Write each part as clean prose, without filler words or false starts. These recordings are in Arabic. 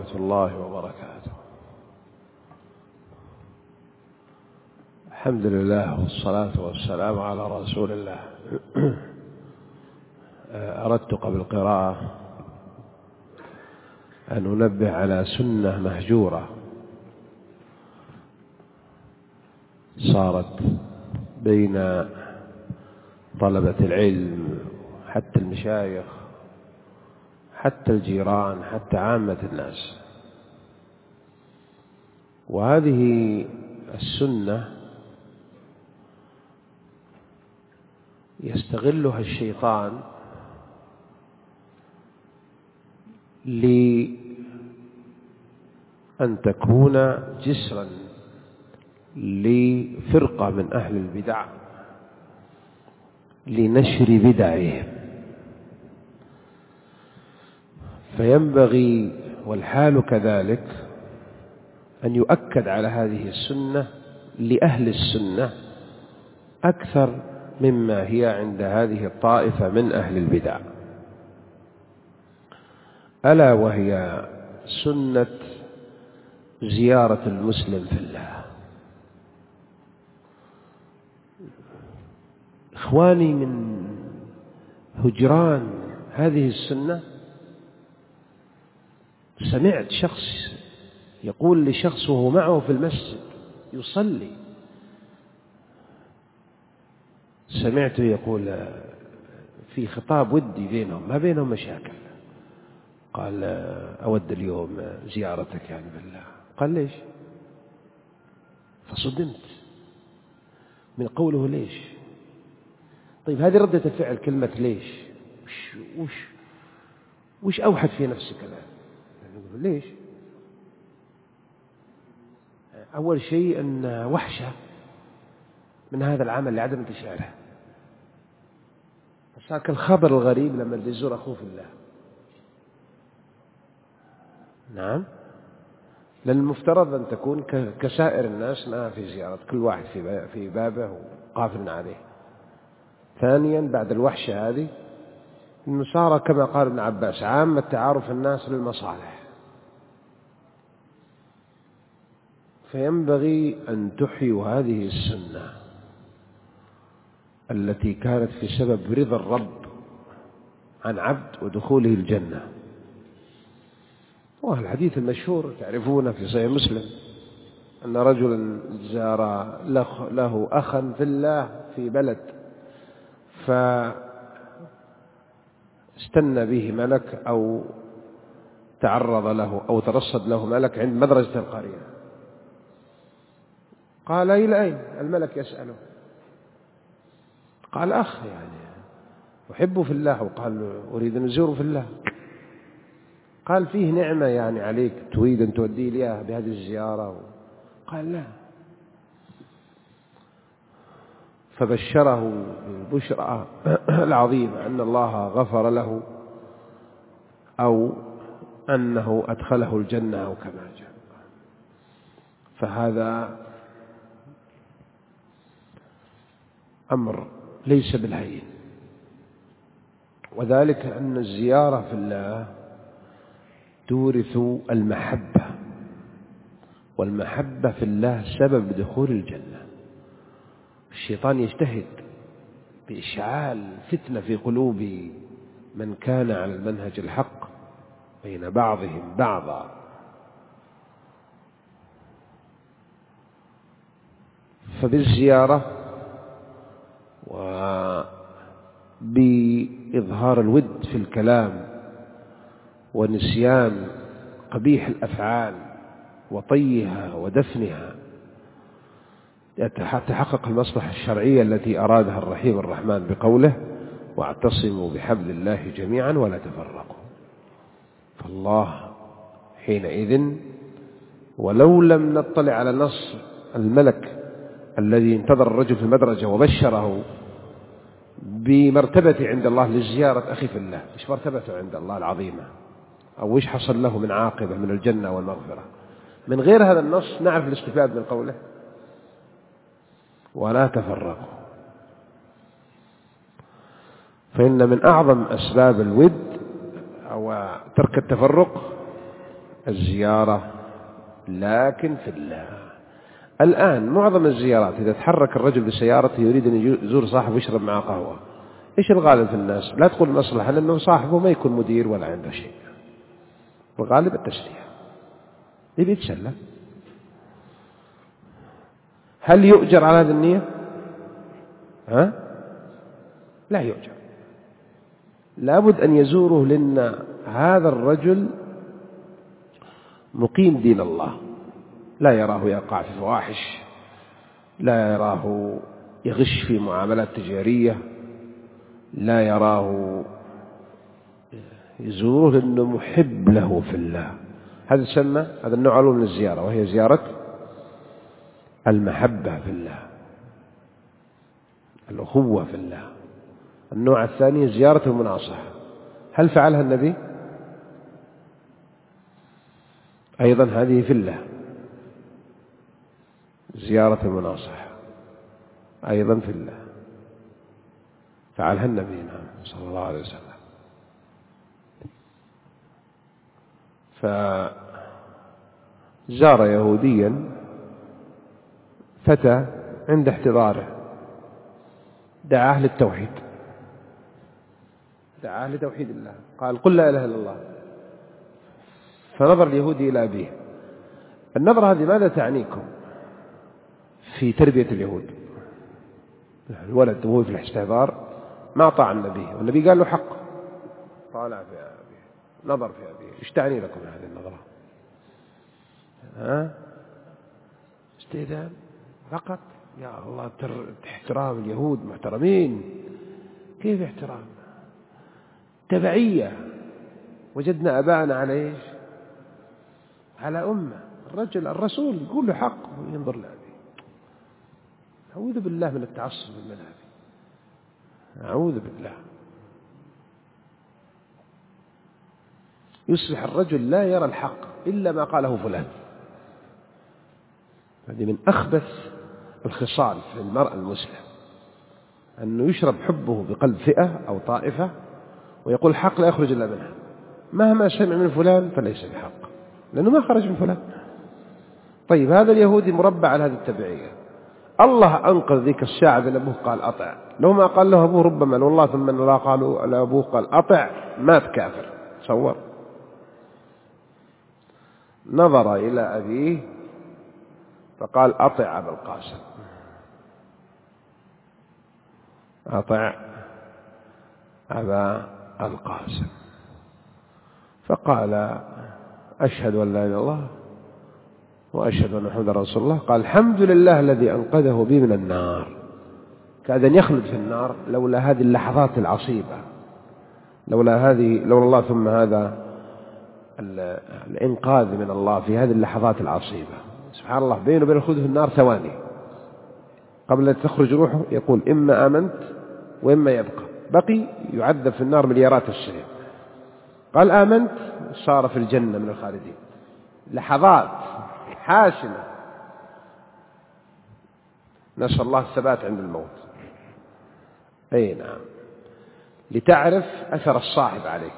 ورحمة الله وبركاته. الحمد لله والصلاة والسلام على رسول الله. أردت قبل القراءة أن أنبه على سنة مهجورة صارت بين طلبة العلم، حتى المشايخ، حتى الجيران، حتى عامة الناس. وهذه السنة يستغلها الشيطان لأن تكون جسرا لفرقة من أهل البدع لنشر بدعهم. فينبغي والحال كذلك أن يؤكد على هذه السنة لأهل السنة أكثر مما هي عند هذه الطائفة من أهل البدع، ألا وهي سنة زيارة المسلم في الله. إخواني، من هجران هذه السنة سمعت شخص يقول لشخص وهو معه في المسجد يصلي، سمعته يقول في خطاب ودي بينهم، ما بينهم مشاكل، قال أود اليوم زيارتك يعني بالله. قال ليش؟ فصدمت من قوله ليش. طيب هذه ردة الفعل كلمة ليش وش أوحد في نفسك الآن؟ ليش؟ أول شيء أن وحشة من هذا العمل لعدم انتشاره. فساك الخبر الغريب لما يزور أخوه في الله. نعم، لأن المفترض أن تكون كسائر الناس ما في زيارة، كل واحد في بابه وقافل عليه. ثانيا بعد الوحشة هذه إنه صار كما قال ابن عباس عامة تعارف الناس للمصالح. فينبغي أن تحيوا هذه السنة التي كانت في سبب رضا الرب عن عبد ودخوله الجنة. والحديث المشهور تعرفونه في صحيح مسلم أن رجلا زار له أخا في الله في بلد، فاستنى به ملك أو تعرض له أو ترصد له ملك عند مدرسة القرية. قال إلى أين؟ الملك يسأله. قال أخ يعني أحبه في الله، وقال أريد أن أزوره في الله. قال فيه نعمة يعني عليك تريد أن توديه لي بهذه الزيارة؟ قال لا. فبشره بالبشرى العظيمة أن الله غفر له أو أنه أدخله الجنة أو كما جاء. فهذا أمر ليس بالهين، وذلك أن الزيارة في الله تورث المحبة، والمحبة في الله سبب دخول الجنة. الشيطان يجتهد بإشعال فتنة في قلوب من كان على المنهج الحق بين بعضهم بعضا. فبالزيارة وبإظهار الود في الكلام ونسيان قبيح الأفعال وطيها ودفنها تحقق المصلحة الشرعية التي أرادها الرحيم الرحمن بقوله واعتصموا بحبل الله جميعا ولا تفرقوا. فالله حينئذ ولو لم نطلع على نص الملك الذي انتظر الرجل في المدرجة وبشره بمرتبة عند الله للزيارة أخي في الله، إيش مرتبته عند الله العظيمة، أو إيش حصل له من عاقبة من الجنة والمغفرة، من غير هذا النص نعرف الاستفادة من قوله ولا تفرقوا. فإن من أعظم أسباب الود أو ترك التفرق الزيارة لكن في الله. الآن معظم الزيارات إذا تحرك الرجل بسيارته يريد أن يزور صاحبه ويشرب معه قهوة، إيش الغالب في الناس؟ لا تقول مصلحة، لأنه صاحبه ما يكون مدير ولا عنده شيء، الغالب التسلية، يبي يتسلى. هل يؤجر على هذه النية؟ لا يؤجر، لابد أن يزوره، لأن هذا الرجل مقيم دين الله، لا يراه يقع في فواحش، لا يراه يغش في معاملات تجارية، لا يراه، يزوره لأنه محب له في الله. هذا تسمى، هذا النوع الأول من الزيارة، وهي زيارة المحبة في الله، الأخوة في الله. النوع الثاني زيارة المناصحة. هل فعلها النبي؟ أيضا هذه في الله، زيارة المناصحة أيضا في الله، فعلها النبي نعم صلى الله عليه وسلم. فزار يهوديا فتى عند احتضاره، دعاه للتوحيد، دعاه لتوحيد الله، قال قل لا إله إلا الله. فنظر اليهودي إلى أبيه. النظرة هذه ماذا تعنيكم في تربية اليهود؟ الولد وهو في الاحتضار ما أطاع النبي، والنبي قال له حق، طالع في أبيه، نظر في أبيه. إيش تعني لكم هذه النظرة؟ استئذان فقط؟ يا الله، احترام اليهود محترمين، كيف احترام؟ تبعية. وجدنا أباءنا على إيش؟ على أمة. الرسول يقول له حق وينظر لأبيه. أعوذ بالله من التعصب المذهبي، أعوذ بالله. يصبح الرجل لا يرى الحق إلا ما قاله فلان. هذه من أخبث الخصال في المرء المسلم، أنه يشرب حبه بقلب فئة أو طائفة ويقول الحق لا يخرج إلا منها، مهما سمع من فلان فليس بحق، لأنه ما خرج من فلان. طيب هذا اليهودي مربع على هذه التبعية. الله أنقذ ذيك الساعة بأن أبوه قال أطع، لو ما قال له أبوه ربما والله ثم أن لا قالوا لأبوه قال أطع مات كافر. تصور، نظر إلى أبيه فقال أطع أبا القاسم، أطع أبا القاسم. فقال أشهد أن لا إله إلا الله وأشهد أن محمدا رسول الله. قال الحمد لله الذي أنقذه بي من النار. كاد أن يخلد في النار لولا هذه اللحظات العصيبة، لولا الله ثم هذا الإنقاذ من الله في هذه اللحظات العصيبة. سبحان الله، بينه وبين الخلود في النار ثواني قبل أن تخرج روحه، يقول إما آمنت وإما يبقى، بقي يعذب في النار مليارات السنين. قال آمنت صار في الجنة من الخالدين. لحظات حاسمة، نسأل الله الثبات عند الموت. أي نعم، لتعرف أثر الصاحب عليك.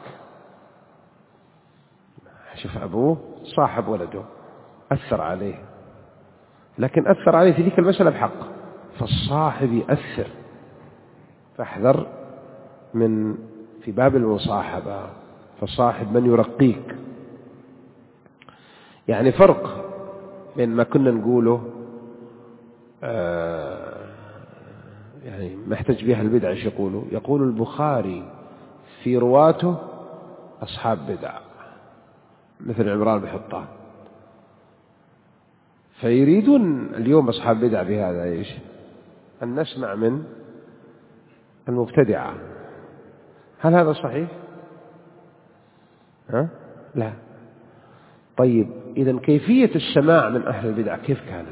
شوف أبوه صاحب ولده أثر عليه، لكن أثر عليه في ذيك المسألة بحق، فالصاحب يأثر. فاحذر من في باب المصاحبة، فالصاحب من يرقيك. يعني فرق بين ما كنا نقوله يعني ما احتج بها البدع. ايش يقول البخاري في رواته أصحاب بدع مثل عمران بن حطان، فيريدون اليوم أصحاب بدع بهذا ايش؟ أن نسمع من المبتدعة. هل هذا صحيح؟ لا. طيب إذن كيفية السماع من أهل البدع كيف كانت؟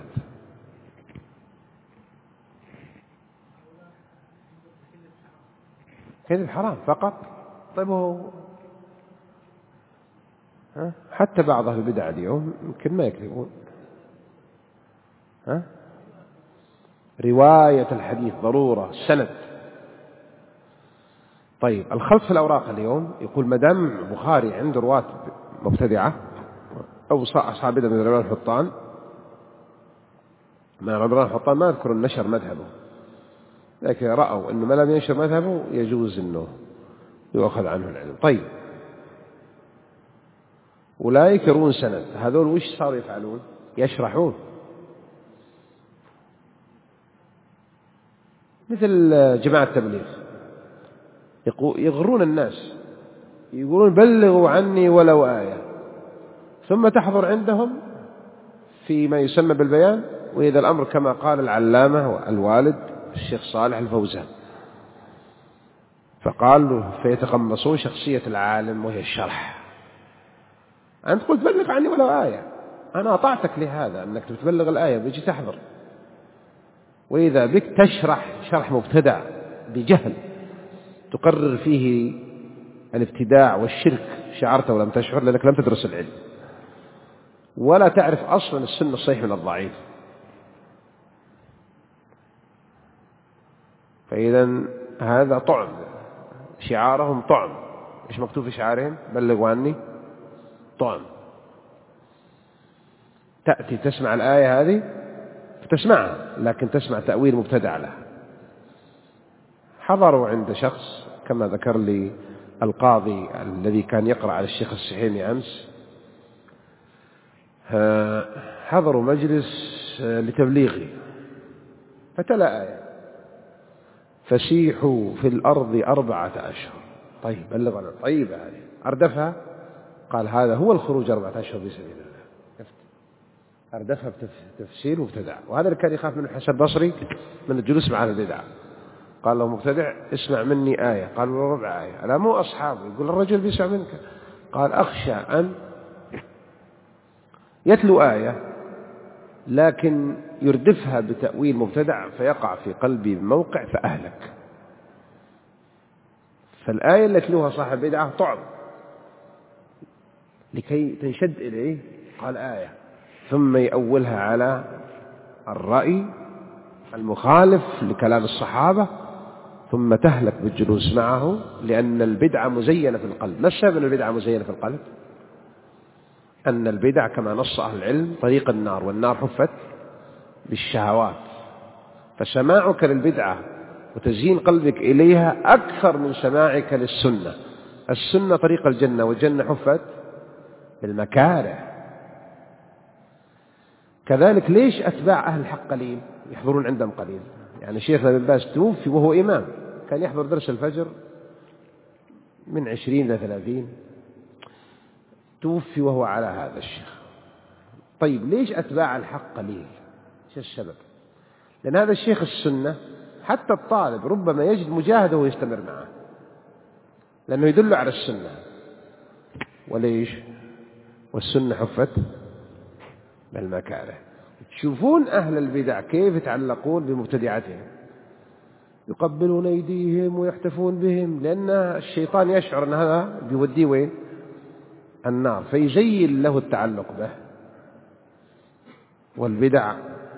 كذب حرام فقط. طيب هو حتى بعض أهل البدع اليوم يمكن ما يكذبون. رواية الحديث ضرورة السند. طيب الخلط في الأوراق اليوم يقول مدام بخاري عنده رواة مبتدعة أو أصحاب بدعة من العلماء الحطان، من العلماء الحطان ما يذكر النشر مذهبه، لكن رأوا أنه ما لم ينشر مذهبه يجوز أنه يؤخذ عنه العلم. طيب، أولئك يرون سند، هذول وش صاروا يفعلون؟ يشرحون، مثل جماعة التبليغ يغرون الناس، يقولون بلغوا عني ولو آية، ثم تحضر عندهم فيما يسمى بالبيان، وإذا الأمر كما قال العلامة الوالد الشيخ صالح الفوزان، فقالوا فيتقمصون شخصية العالم وهي الشرح. أنت قلت بلغ عني ولو آية، أنا أطعتك لهذا أنك تبلغ الآية، بيجي تحضر، وإذا بك تشرح شرح مبتدع بجهل تقرر فيه الابتداع والشرك، شعرت ولم تشعر، لأنك لم تدرس العلم ولا تعرف أصلا السنة الصحيح من الضعيف. فإذا هذا طعم، شعارهم طعم. إيش مكتوب في شعارهم؟ بلغوا عني طعم. تأتي تسمع الآية هذه فتسمعها، لكن تسمع تأويل مبتدع لها. حضروا عند شخص كما ذكر لي القاضي الذي كان يقرأ على الشيخ السحيمي أمس، حضروا مجلس لتبليغه، فتلا آية فسيحوا في الأرض 4 أشهر. طيب بلغنا، طيب هذه أردفها، قال هذا هو الخروج 4 أشهر في سبيل الله. أردفها بتفسير مبتدع، وهذا اللي كان يخاف منه الحسن البصري من الجلوس مع البدع. قال له مبتدع اسمع مني آية، قال له ربع آية، ألا مو أصحابه، يقول الرجل بيسمع منك، قال أخشى أن يتلو آية لكن يردفها بتأويل مبتدع فيقع في قلبي موقع فأهلك. فالآية اللي يتلوها صاحب بدعة طعم لكي تنشد إليه، قال آية، ثم يأولها على الرأي المخالف لكلام الصحابة، ثم تهلك بالجلوس معه، لأن البدعة مزينة في القلب. ما السبب أن البدعة مزينة في القلب؟ أن البدع كما نص أهل العلم طريق النار، والنار حفت بالشهوات، فسماعك للبدعة وتزيين قلبك إليها أكثر من سماعك للسنة. السنة طريق الجنة، والجنة حفت بالمكاره. كذلك ليش أتباع أهل الحق قليل يحضرون عندهم قليل؟ يعني شيخنا بن باز توفي وهو إمام، كان يحضر درس الفجر من 20 إلى 30، توفي وهو على هذا الشيخ. طيب ليش أتباع الحق قليل؟ ايش السبب؟ لأن هذا الشيخ السنة حتى الطالب ربما يجد مجاهده ويستمر معه، لأنه يدل على السنة. وليش؟ والسنة حفت بالمكاره. تشوفون أهل البدع كيف يتعلقون بمبتدعتهم، يقبلون أيديهم ويحتفون بهم، لأن الشيطان يشعر أن هذا بيوديه وين؟ النار، فيزين له التعلق به. والبدع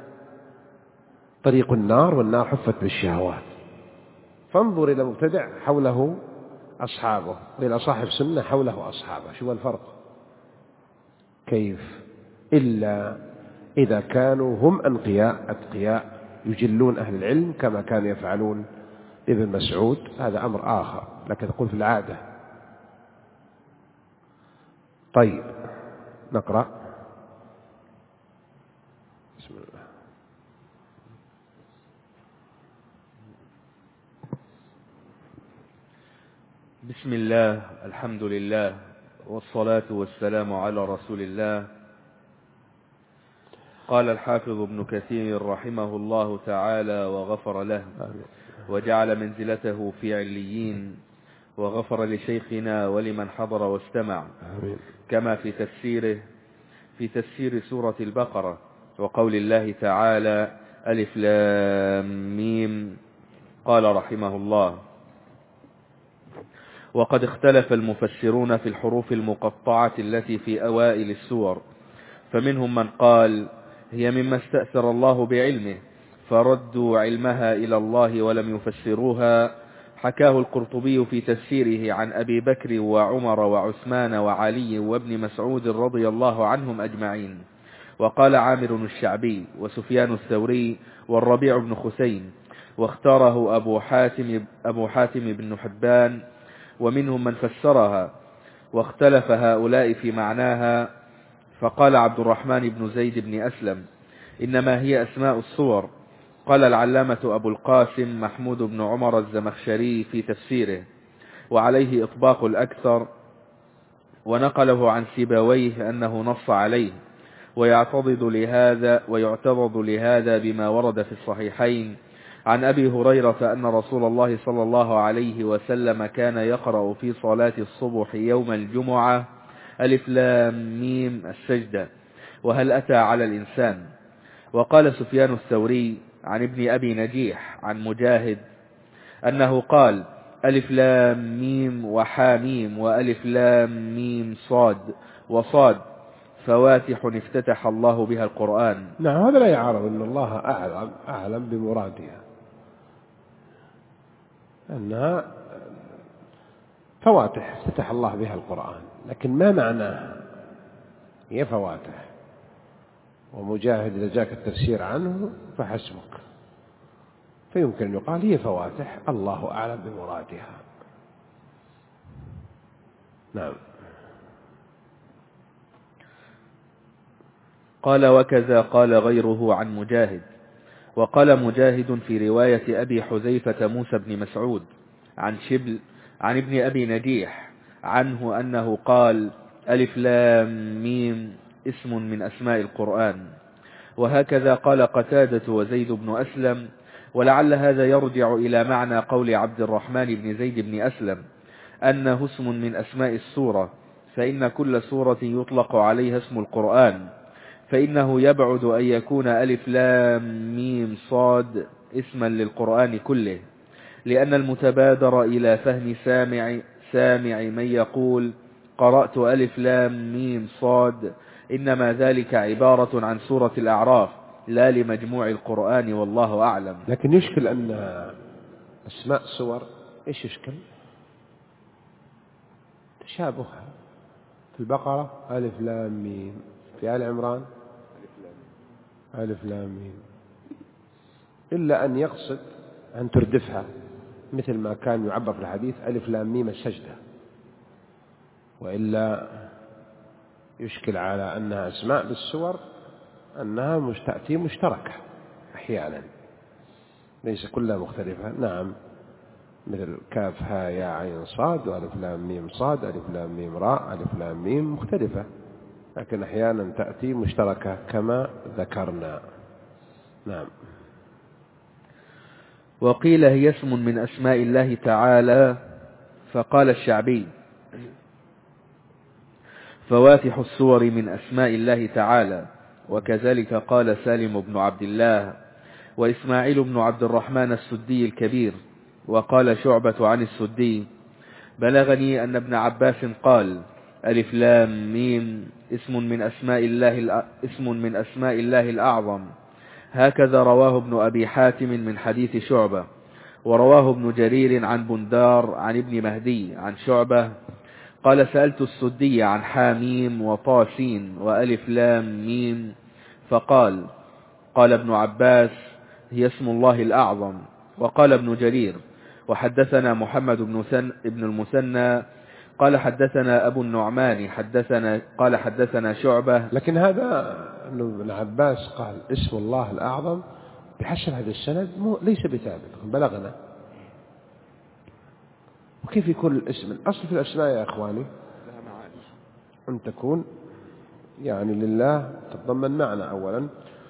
طريق النار، والنار حفت بالشهوات. فانظر إلى مبتدع حوله أصحابه، وإلى صاحب سنة حوله أصحابه، شو الفرق؟ كيف؟ إلا إذا كانوا هم أنقياء أتقياء يجلون أهل العلم كما كانوا يفعلون ابن مسعود، هذا أمر آخر، لكن تقول في العادة. طيب نقرأ. بسم الله. بسم الله، الحمد لله، والصلاة والسلام على رسول الله. قال الحافظ ابن كثير رحمه الله تعالى وغفر له، وجعل منزلته في عليين، وغفر لشيخنا ولمن حضر واستمع، كما في تفسير سورة البقرة وقول الله تعالى ألف لام ميم. قال رحمه الله: وقد اختلف المفسرون في الحروف المقطعة التي في أوائل السور، فمنهم من قال هي مما استأثر الله بعلمه فردوا علمها إلى الله ولم يفسروها، حكاه القرطبي في تفسيره عن أبي بكر وعمر وعثمان وعلي وابن مسعود رضي الله عنهم أجمعين. وقال عامر الشعبي وسفيان الثوري والربيع بن خثيم، واختاره أبو حاتم بن حبان، ومنهم من فسرها، واختلف هؤلاء في معناها. فقال عبد الرحمن بن زيد بن أسلم: إنما هي أسماء الصور. قال العلامة أبو القاسم محمود بن عمر الزمخشري في تفسيره، وعليه إطباق الأكثر، ونقله عن سيبويه أنه نص عليه، ويعتضد لهذا بما ورد في الصحيحين عن أبي هريرة أن رسول الله صلى الله عليه وسلم كان يقرأ في صلاة الصبح يوم الجمعة: ألف لام ميم السجدة، وهل أتى على الإنسان. وقال سفيان الثوري عن ابن أبي نجيح عن مجاهد أنه قال: ألف لام ميم وحاميم وألف لام ميم صاد وصاد فواتح افتتح الله بها القرآن. نعم، هذا لا يعارض أن الله أعلم بمرادها، أنها فواتح افتتح الله بها القرآن، لكن ما معناها هي فواتح. ومجاهد إذا جاك التفسير عنه فحسبك، فيمكن أن يقال هي فواتح الله أعلم بمرادها. نعم. قال: وكذا قال غيره عن مجاهد. وقال مجاهد في رواية أبي حذيفة موسى بن مسعود عن شبل عن ابن أبي نجيح عنه أنه قال: ألف لام ميم اسم من أسماء القرآن. وهكذا قال قتادة وزيد بن أسلم. ولعل هذا يرجع إلى معنى قول عبد الرحمن بن زيد بن أسلم أنه اسم من أسماء السورة، فإن كل سورة يطلق عليها اسم القرآن، فإنه يبعد أن يكون ألف لام ميم صاد اسما للقرآن كله، لأن المتبادر إلى فهم سامع من يقول قرأت ألف لام ميم صاد إنما ذلك عبارة عن سورة الأعراف لا لمجموع القرآن، والله أعلم. لكن يشكل أن أسماء سور إيش يشكل؟ تشابهها. في البقرة ألف لام ميم، في آل عمران ألف لام ميم، إلا أن يقصد أن تردفها مثل ما كان يعبر في الحديث ألف لام ميم السجدة، وإلا يشكل على أنها أسماء بالسور أنها تأتي مشتركة أحيانا، ليس كلها مختلفة. نعم، مثل كاف ها يا عين صاد، وألف لام ميم صاد، ألف لام ميم راء، ألف لام ميم مختلفة، لكن أحيانا تأتي مشتركة كما ذكرنا. نعم. وقيل هي اسم من أسماء الله تعالى. فقال الشعبي: فواتح السور من أسماء الله تعالى. وكذلك قال سالم بن عبد الله وإسماعيل بن عبد الرحمن السدي الكبير. وقال شعبة عن السدي: بلغني أن ابن عباس قال: ألف لام ميم اسم من أسماء الله الأعظم. هكذا رواه ابن أبي حاتم من حديث شعبة. ورواه ابن جرير عن بندار عن ابن مهدي عن شعبة قال: سألت السدي عن حاميم وطاسين وألف لام ميم، فقال: قال ابن عباس: هي اسم الله الأعظم. وقال ابن جرير: وحدثنا محمد بن المثنى قال حدثنا أبو النعمان قال حدثنا شعبة. لكن هذا أنه ابن عباس قال اسم الله الأعظم بحسب هذا السند ليس بثابت، بلغنا. وكيف يكون الاسم؟ الأصل في الأسماء يا أخواني أن تكون يعني لله تتضمن معنى أولا،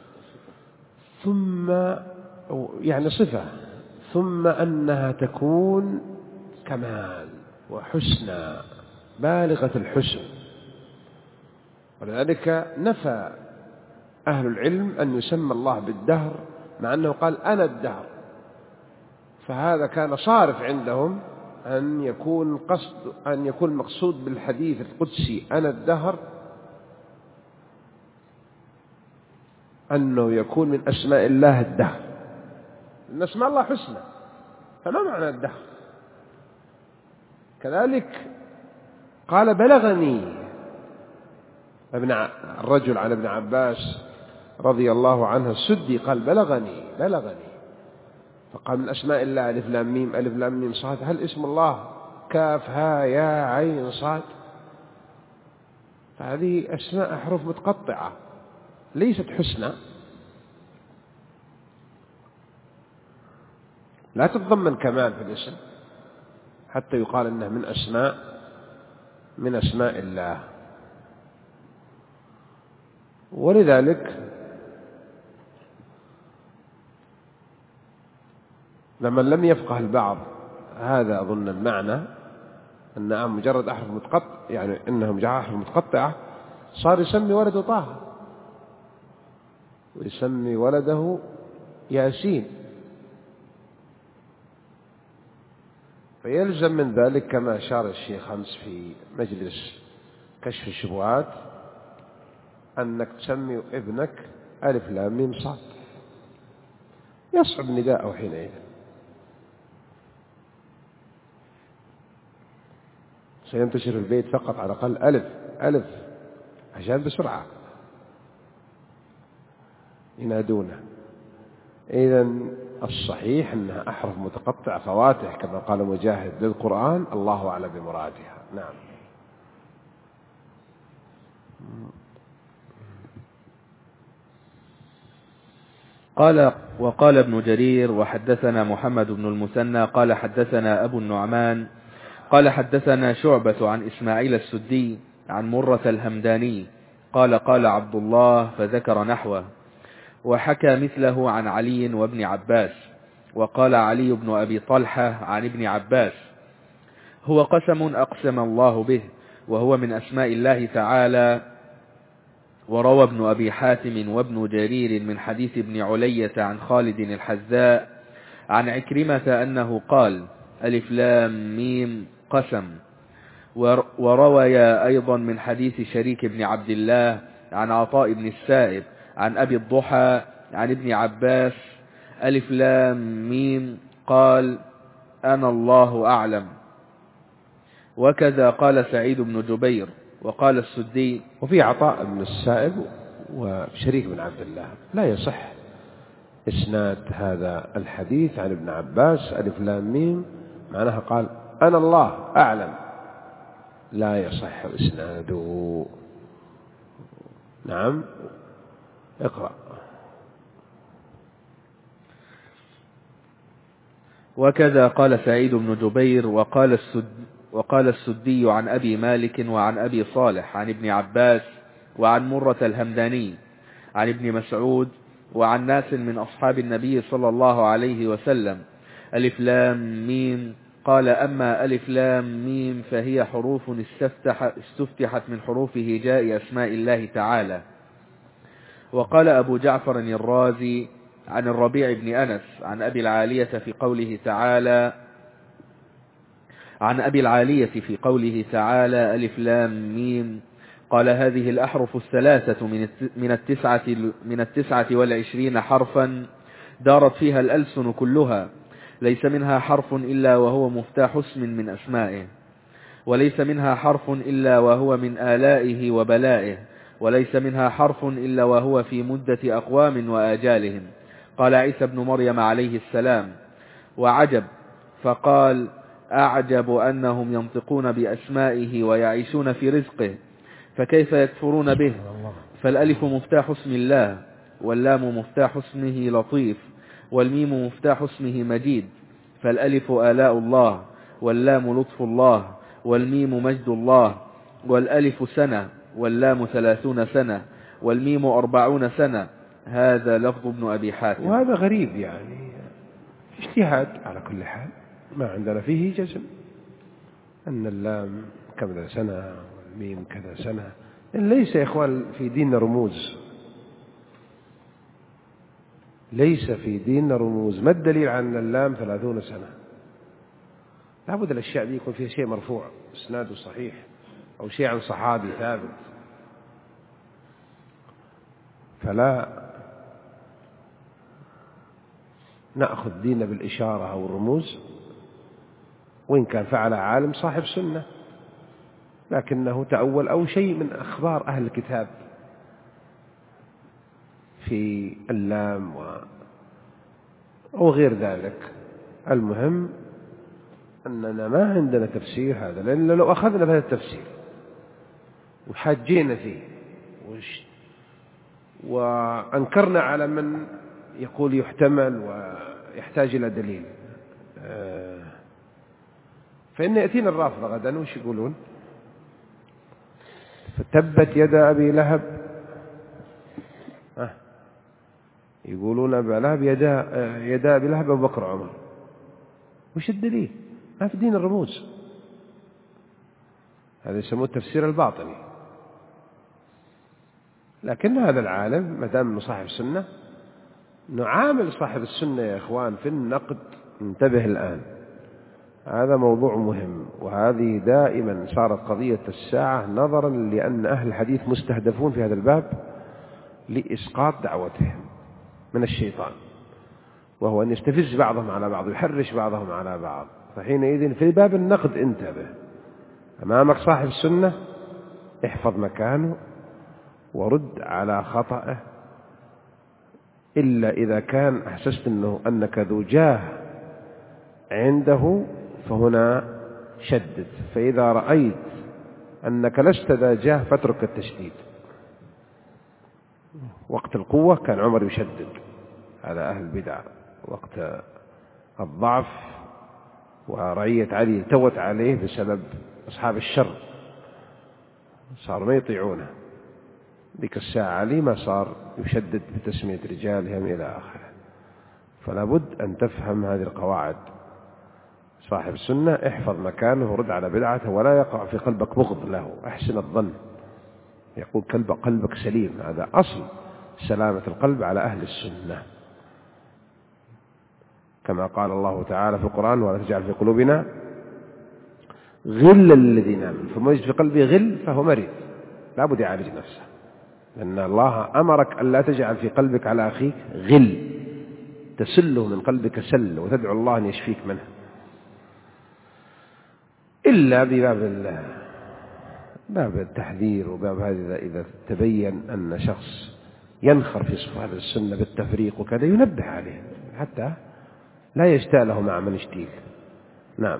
ثم يعني صفة، ثم أنها تكون كمال وحسنى بالغة الحسن. ولذلك نفى أهل العلم أن يسمى الله بالدهر، مع أنه قال أنا الدهر، فهذا كان صارف عندهم أن يكون مقصود بالحديث القدسي أنا الدهر أنه يكون من أسماء الله الدهر، إن أسماء الله حسنى، فما معنى الدهر؟ كذلك قال بلغني الرجل عن ابن عباس رضي الله عنه السدي قال بلغني فقال من أسماء الله ألف لام ميم ألف لام ميم صاد، هل اسم الله كاف ها يا عين صاد؟ فهذه أسماء حروف متقطعة ليست حسنى، لا تتضمن كمال في الاسم حتى يقال إنه من أسماء الله. ولذلك لمن لم يفقه البعض هذا أظن المعنى أن مجرد أحرف متقطع، يعني إنهم جاء أحرف متقطعة، صار يسمي ولده طه ويسمي ولده ياسين، فيلزم من ذلك كما أشار الشيخ أمس في مجلس كشف الشبهات أنك تسمي ابنك ألف لام ميم صاد، يصعب نداءه حينئذ. سينتشر في البيت فقط على الأقل ألف عشان بسرعة ينادونه. إذن الصحيح أنها أحرف متقطع فواتح كما قال مجاهد للقرآن، الله أعلم بمرادها. نعم. وقال ابن جرير وحدثنا محمد بن المثنى قال حدثنا أبو النعمان قال حدثنا شعبة عن إسماعيل السدي عن مرة الهمداني قال عبد الله فذكر نحوه، وحكى مثله عن علي وابن عباس. وقال علي بن أبي طلحة عن ابن عباس: هو قسم أقسم الله به، وهو من أسماء الله تعالى. وروى ابن أبي حاتم وابن جرير من حديث ابن علية عن خالد الحذاء عن عكرمة أنه قال: ألف لام ميم قسم. وروي أيضا من حديث شريك بن عبد الله عن عطاء بن السائب عن أبي الضحى عن ابن عباس: ألف لام ميم قال: أنا الله أعلم. وكذا قال سعيد بن جبير. وقال السدي: وفي عطاء بن السائب وشريك بن عبد الله لا يصح إسناد هذا الحديث عن ابن عباس ألف لام ميم معناها قال أنا الله أعلم، لا يصح إسناده. نعم. اقرأ. وكذا قال سعيد بن جبير. وقال السدي عن أبي مالك وعن أبي صالح عن ابن عباس وعن مرة الهمداني عن ابن مسعود وعن ناس من أصحاب النبي صلى الله عليه وسلم: ألف لام ميم. قال: أما ألف لام ميم فهي حروف استفتحت من حروف هجاء أسماء الله تعالى. وقال أبو جعفر الرازي عن الربيع بن أنس عن أبي العالية في قوله تعالى ألف لام ميم، قال: هذه الأحرف الثلاثة من 29 حرفا دارت فيها الألسن كلها، ليس منها حرف إلا وهو مفتاح اسم من أسمائه، وليس منها حرف إلا وهو من آلائه وبلائه، وليس منها حرف إلا وهو في مدة أقوام وآجالهم. قال عيسى بن مريم عليه السلام: وعجب، فقال: أعجب أنهم ينطقون بأسمائه ويعيشون في رزقه، فكيف يكفرون به؟ فالألف مفتاح اسم الله، واللام مفتاح اسمه لطيف، والميم مفتاح اسمه مجيد. فالألف آلاء الله، واللام لطف الله، والميم مجد الله. والألف سنة، واللام 30 سنة، والميم 40 سنة. هذا لفظ ابن أبي حاتم. وهذا غريب، يعني اجتهاد على كل حال، ما عندنا فيه جزم أن اللام كذا سنة والميم كذا سنة. ليس يا إخوان في ديننا رموز، ليس في ديننا رموز. ما الدليل على أن اللام 30 سنة؟ لابد الأشياء دي يكون فيها شيء مرفوع إسناده صحيح، أو شيء عن صحابي ثابت. فلا نأخذ ديننا بالإشارة أو الرموز، وإن كان فعل عالم صاحب سنة لكنه تأول أو شيء من أخبار أهل الكتاب في اللام أو غير ذلك. المهم أننا ما عندنا تفسير هذا، لأن لو أخذنا بهذا التفسير وحاجينا فيه وأنكرنا على من يقول يحتمل ويحتاج إلى دليل، فإن يأتينا الرافضة غدا وش يقولون؟ فتبت يد أبي لهب، يقولون أبا لهب يد أبي لهب أبو بكر عمر. وش الدليل؟ ما في دين الرموز، هذا يسموه التفسير الباطني. لكن هذا العالم ما دام انه صاحب السنة نعامل صاحب السنة يا إخوان في النقد. انتبه الآن، هذا موضوع مهم، وهذه دائما صارت قضية الساعة نظرا لأن أهل الحديث مستهدفون في هذا الباب لإسقاط دعوتهم من الشيطان، وهو أن يستفز بعضهم على بعض ويحرش بعضهم على بعض. فحينئذ في باب النقد انتبه، أمامك صاحب السنة احفظ مكانه ورد على خطأه، إلا إذا كان أحسست أنك ذو جاه عنده فهنا شدد، فإذا رأيت أنك لست ذا جاه فاترك التشديد. وقت القوة كان عمر يشدد على أهل البدع، وقت الضعف ورعية علي توت عليه بسبب أصحاب الشر صاروا ما يطيعونه. ذيك الساعة علي ما صار يشدد بتسمية رجالهم إلى آخره. فلا بد أن تفهم هذه القواعد. صاحب السنة احفظ مكانه ورد على بدعته، ولا يقع في قلبك بغض له، أحسن الظن. يقول قلبك سليم، هذا أصل سلامة القلب على أهل السنة، كما قال الله تعالى في القرآن: ولا تجعل في قلوبنا غلا للذين آمنوا. فما يجد في قلبه غل فهو مريض، لا بد يعالج نفسه، لأن الله أمرك أن لا تجعل في قلبك على أخيك غل تسله من قلبك سل، وتدعو الله أن يشفيك منه، إلا باب التحذير وباب هذا. إذا تبين أن شخص ينخر في صفات السنة بالتفريق وكذا ينبه عليه حتى لا يشتاء له مع من يشتيل. نعم.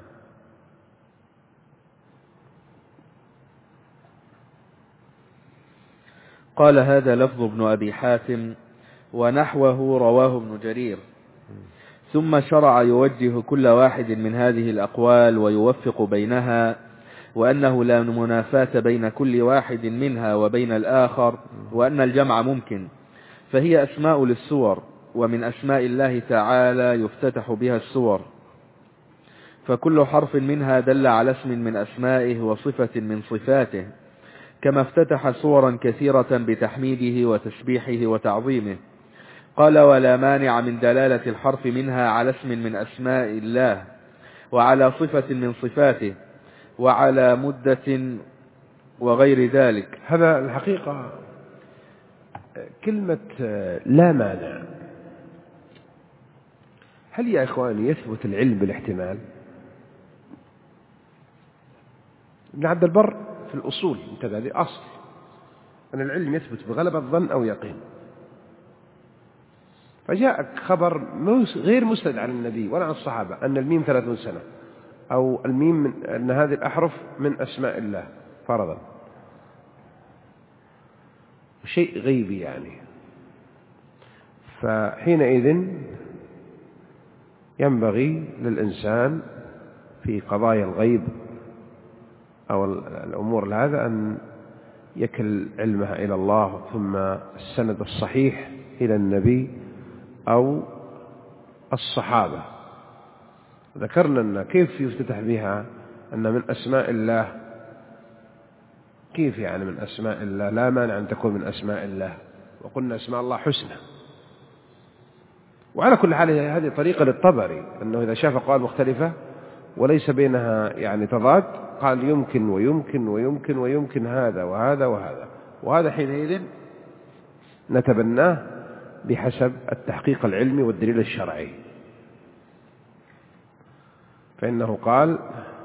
قال: هذا لفظ ابن أبي حاتم ونحوه رواه ابن جرير. ثم شرع يوجه كل واحد من هذه الأقوال ويوفق بينها، وأنه لا منافاة بين كل واحد منها وبين الآخر، وأن الجمع ممكن، فهي أسماء للسور، ومن أسماء الله تعالى يفتتح بها السور، فكل حرف منها دل على اسم من أسمائه وصفة من صفاته، كما افتتح سورا كثيرة بتحميده وتسبيحه وتعظيمه. قال: ولا مانع من دلالة الحرف منها على اسم من أسماء الله، وعلى صفة من صفاته، وعلى مدة وغير ذلك. هذا الحقيقة كلمة لا مانع، هل يا إخواني يثبت العلم بالاحتمال؟ ابن عبد البر في الأصول انتبه، هذه أصل أن العلم يثبت بغلبة الظن أو يقين. فجاءك خبر غير مسند عن النبي ولا عن الصحابة أن الميم 30 سنة، أو الميم أن هذه الأحرف من أسماء الله فرضا، شيء غيبي يعني. فحينئذ ينبغي للإنسان في قضايا الغيب أو الأمور هذا أن يكل علمها إلى الله، ثم السند الصحيح إلى النبي أو الصحابة. ذكرنا أن كيف يفتتح بها أن من أسماء الله، كيف يعني من أسماء الله؟ لا مانع أن تكون من أسماء الله، وقلنا أسماء الله حسنى. وعلى كل حال هذه طريقة للطبري، أنه إذا شاف أقوال مختلفة وليس بينها يعني تضاد قال يمكن ويمكن ويمكن ويمكن هذا وهذا وهذا، وهذا حينئذ نتبناه بحسب التحقيق العلمي والدليل الشرعي. فإنه قال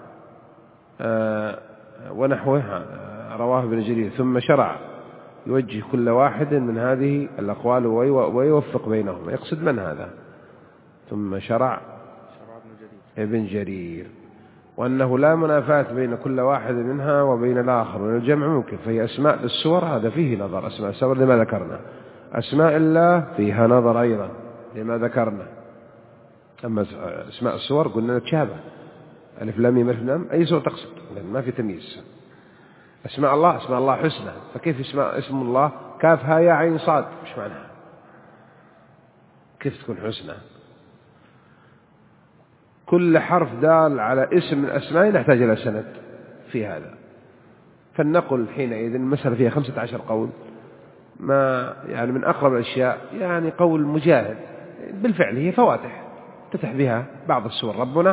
ونحوه رواه ابن جرير ثم شرع يوجه كل واحد من هذه الأقوال ويوفق بينهم. يقصد من هذا؟ ثم شرع ابن جرير، وأنه لا منافاة بين كل واحد منها وبين الآخر، وأن الجمع ممكن. فهي أسماء للسور هذا فيه نظر، أسماء السور لما ذكرنا، أسماء الله فيها نظر أيضا لما ذكرنا. أما أسماء السور قلنا نتشابه، ألف لام ميم ألف لام أي سورة تقصد، لأن ما في تمييز. أسماء الله حسنى، فكيف اسم الله كاف ها يا عين صاد، مش معناها كيف تكون حسنى؟ كل حرف دال على اسم من أسماء نحتاج إلى سند في هذا. فلنقل حينئذ المسألة فيها 15 قول، ما يعني من أقرب الأشياء يعني قول مجاهد بالفعل هي فواتح تفتح بها بعض السور ربنا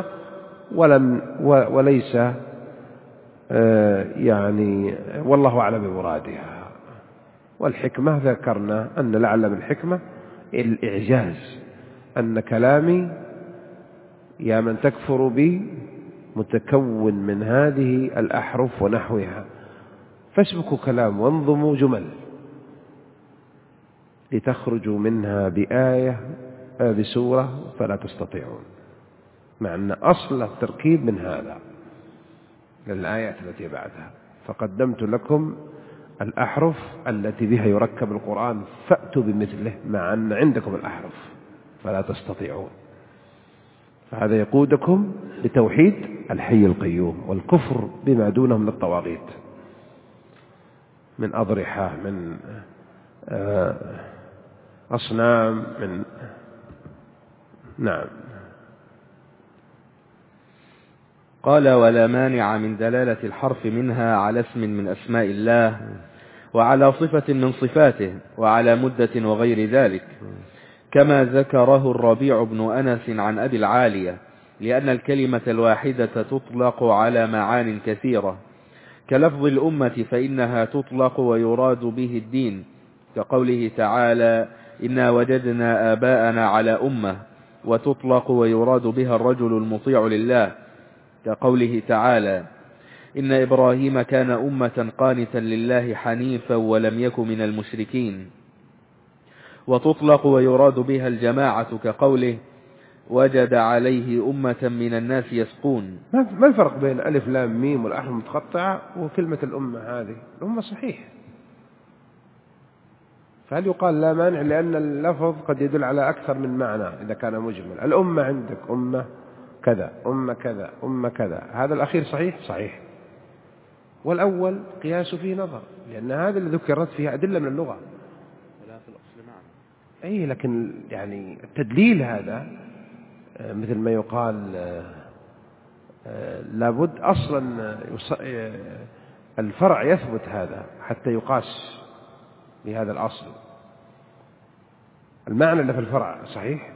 وليس يعني والله أعلم بمرادها. والحكمة ذكرنا أن لعل من الحكمة الإعجاز، أن كلامي يا من تكفر بي متكون من هذه الأحرف ونحوها، فاسبكوا كلام وانظموا جمل لتخرجوا منها بآية بسورة فلا تستطيعون، مع أن أصل التركيب من هذا للآيات التي بعدها. فقدمت لكم الأحرف التي بها يركب القرآن فأتوا بمثله، مع أن عندكم الأحرف فلا تستطيعون. فهذا يقودكم لتوحيد الحي القيوم والكفر بما دونه من الطواغيت، من أضرحة، من أصنام، من نعم. قال ولا مانع من دلالة الحرف منها على اسم من أسماء الله، وعلى صفة من صفاته، وعلى مدة وغير ذلك، كما ذكره الربيع بن أنس عن أبي العالية، لأن الكلمة الواحدة تطلق على معان كثيرة، كلفظ الأمة فإنها تطلق ويراد به الدين، كقوله تعالى إنا وجدنا آباءنا على أمة، وتطلق ويراد بها الرجل المطيع لله، كقوله تعالى إن إبراهيم كان أمة قانتا لله حنيفا ولم يك من المشركين. وتطلق ويراد بها الجماعة، كقوله وجد عليه أمة من الناس يسقون. ما الفرق بين ألف لام ميم والأحرف المتقطعة وكلمة الأمة هذه؟ الأمة صحيح، فهل يقال لا مانع؟ لأن اللفظ قد يدل على أكثر من معنى إذا كان مجمل. الأمة عندك أمة كذا، أمة كذا، أمة كذا، هذا الأخير صحيح، والأول قياس فيه نظر، لأن هذا اللي ذكرت فيها أدلة من اللغة ولا في الأصل معنى. أي لكن يعني التدليل هذا مثل ما يقال لابد أصلا الفرع يثبت هذا حتى يقاس بهذا الأصل. المعنى اللي في الفرع صحيح،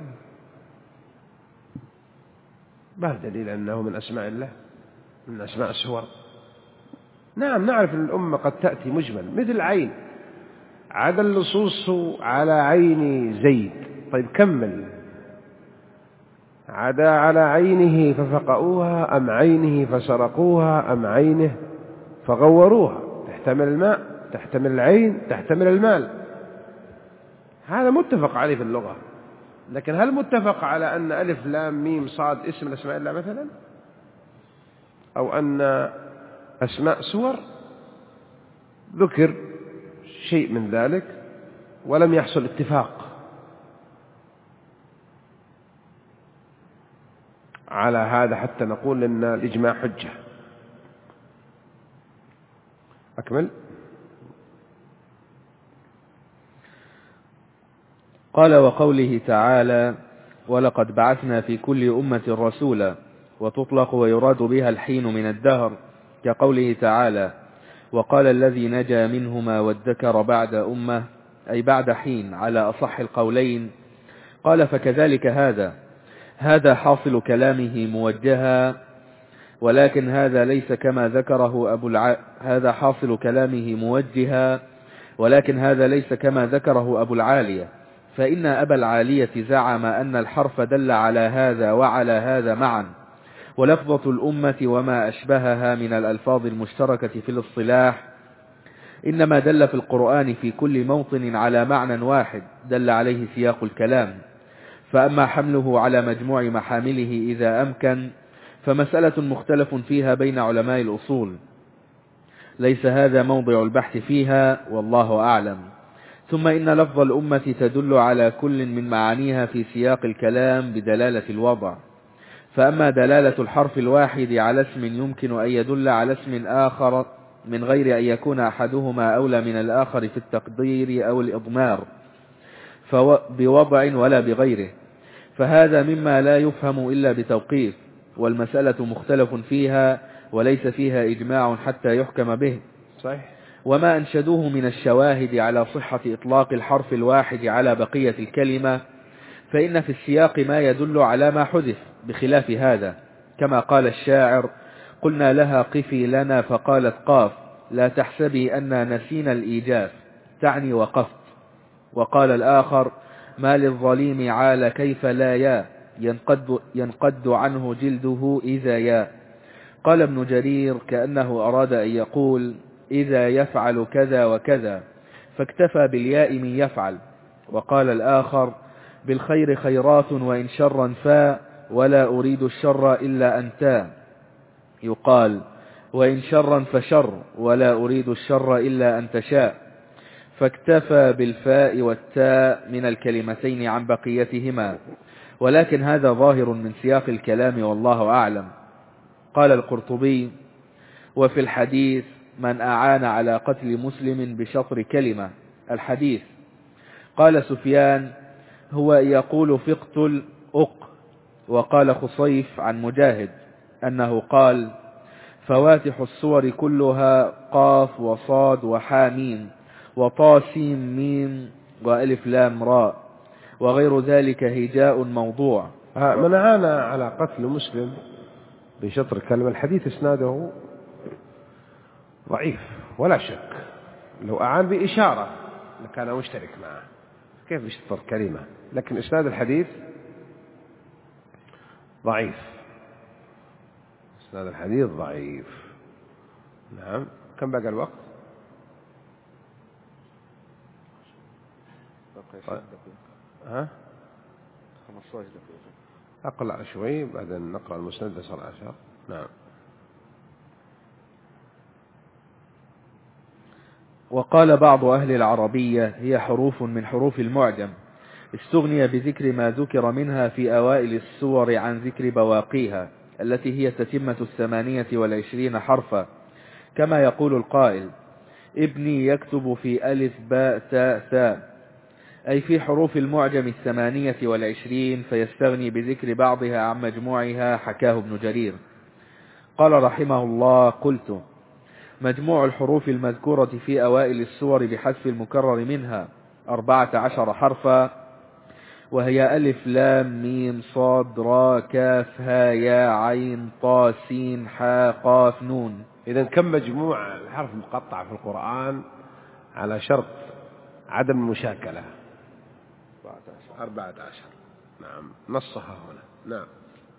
ما دليل أنه من أسماء الله، من أسماء السور. نعم نعرف أن الأمة قد تأتي مجمل، مثل عين، عدا اللصوص على عين زيد. طيب كمل، عدا على عينه ففقؤوها، أم عينه فسرقوها، أم عينه فغوروها. تحتمل الماء، تحتمل العين، تحتمل المال. هذا متفق عليه في اللغة، لكن هل متفق على أن ألف لام ميم صاد اسم من أسماء الله مثلا، أو أن أسماء سور ذكر شيء من ذلك ولم يحصل اتفاق على هذا حتى نقول إن الإجماع حجة. أكمل. قال وقوله تعالى ولقد بعثنا في كل أمة رسولا، وتطلق ويراد بها الحين من الدهر، كقوله تعالى وقال الذي نجا منهما وادكر بعد أمة، أي بعد حين على أصح القولين. قال فكذلك هذا حاصل كلامه موجها، ولكن هذا ليس كما ذكره هذا حاصل كلامه موجها، ولكن هذا ليس كما ذكره أبو العالية، فإن أبا العالية زعم أن الحرف دل على هذا وعلى هذا معا، ولفظة الأمة وما أشبهها من الألفاظ المشتركة في الاصطلاح إنما دل في القرآن في كل موطن على معنى واحد دل عليه سياق الكلام، فأما حمله على مجموع محامله إذا أمكن فمسألة مختلف فيها بين علماء الأصول، ليس هذا موضع البحث فيها والله أعلم. ثم إن لفظ الأمة تدل على كل من معانيها في سياق الكلام بدلالة الوضع، فأما دلالة الحرف الواحد على اسم يمكن أن يدل على اسم آخر من غير أن يكون أحدهما أولى من الآخر في التقدير أو الإضمار بوضع ولا بغيره، فهذا مما لا يفهم إلا بتوقيف، والمسألة مختلف فيها وليس فيها إجماع حتى يحكم به. صحيح. وما أنشدوه من الشواهد على صحة إطلاق الحرف الواحد على بقية الكلمة فإن في السياق ما يدل على ما حذف بخلاف هذا، كما قال الشاعر: قلنا لها قفي لنا فقالت قاف لا تحسبي أننا نسينا الإيجاف، تعني وقفت. وقال الآخر: ما للظليم عال كيف لا يا ينقد عنه جلده إذا يا. قال ابن جرير كأنه أراد أن يقول إذا يفعل كذا وكذا فاكتفى بالياء من يفعل. وقال الآخر: بالخير خيرات وإن شرا فا ولا أريد الشر إلا أنتا. يقال وإن شرا فشر ولا أريد الشر إلا أن تشاء، فاكتفى بالفاء والتاء من الكلمتين عن بقيتهما، ولكن هذا ظاهر من سياق الكلام والله أعلم. قال القرطبي: وفي الحديث من أعان على قتل مسلم بشطر كلمة. الحديث. قال سفيان: هو يقول في اقتل أق. وقال خصيف عن مجاهد أنه قال: فواتح السور كلها قاف وصاد وحاميم وطاسيم ميم وألف لام راء، وغير ذلك هجاء موضوع. من أعان على قتل مسلم بشطر كلمة، الحديث اسناده ضعيف ولا شك، لو أعان بإشارة لكان مشترك معه، كيف بشطر كلمة؟ لكن اسناد الحديث ضعيف، اسناد الحديث ضعيف. نعم. كم بقى الوقت؟ بقي 15 دقيقة. أقلع شوي بعدين نقرأ المسند 19. نعم. وقال بعض أهل العربية هي حروف من حروف المعجم، استغني بذكر ما ذكر منها في أوائل السور عن ذكر بواقيها التي هي تتمة 28 حرفا، كما يقول القائل: ابني يكتب في ألف باء تاء ثاء، أي في حروف المعجم 28، فيستغني بذكر بعضها عن مجموعها، حكاه ابن جرير. قال رحمه الله: قلت: مجموع الحروف المذكورة في أوائل السور بحذف المكرر منها 14 حرفا، وهي ألف لام ميم صاد را كاف ها يا عين طا سين حا قاف نون. إذن كم مجموع الحرف المقطع في القرآن على شرط عدم المشاكلة؟ 14. نعم، نصها هنا. نعم.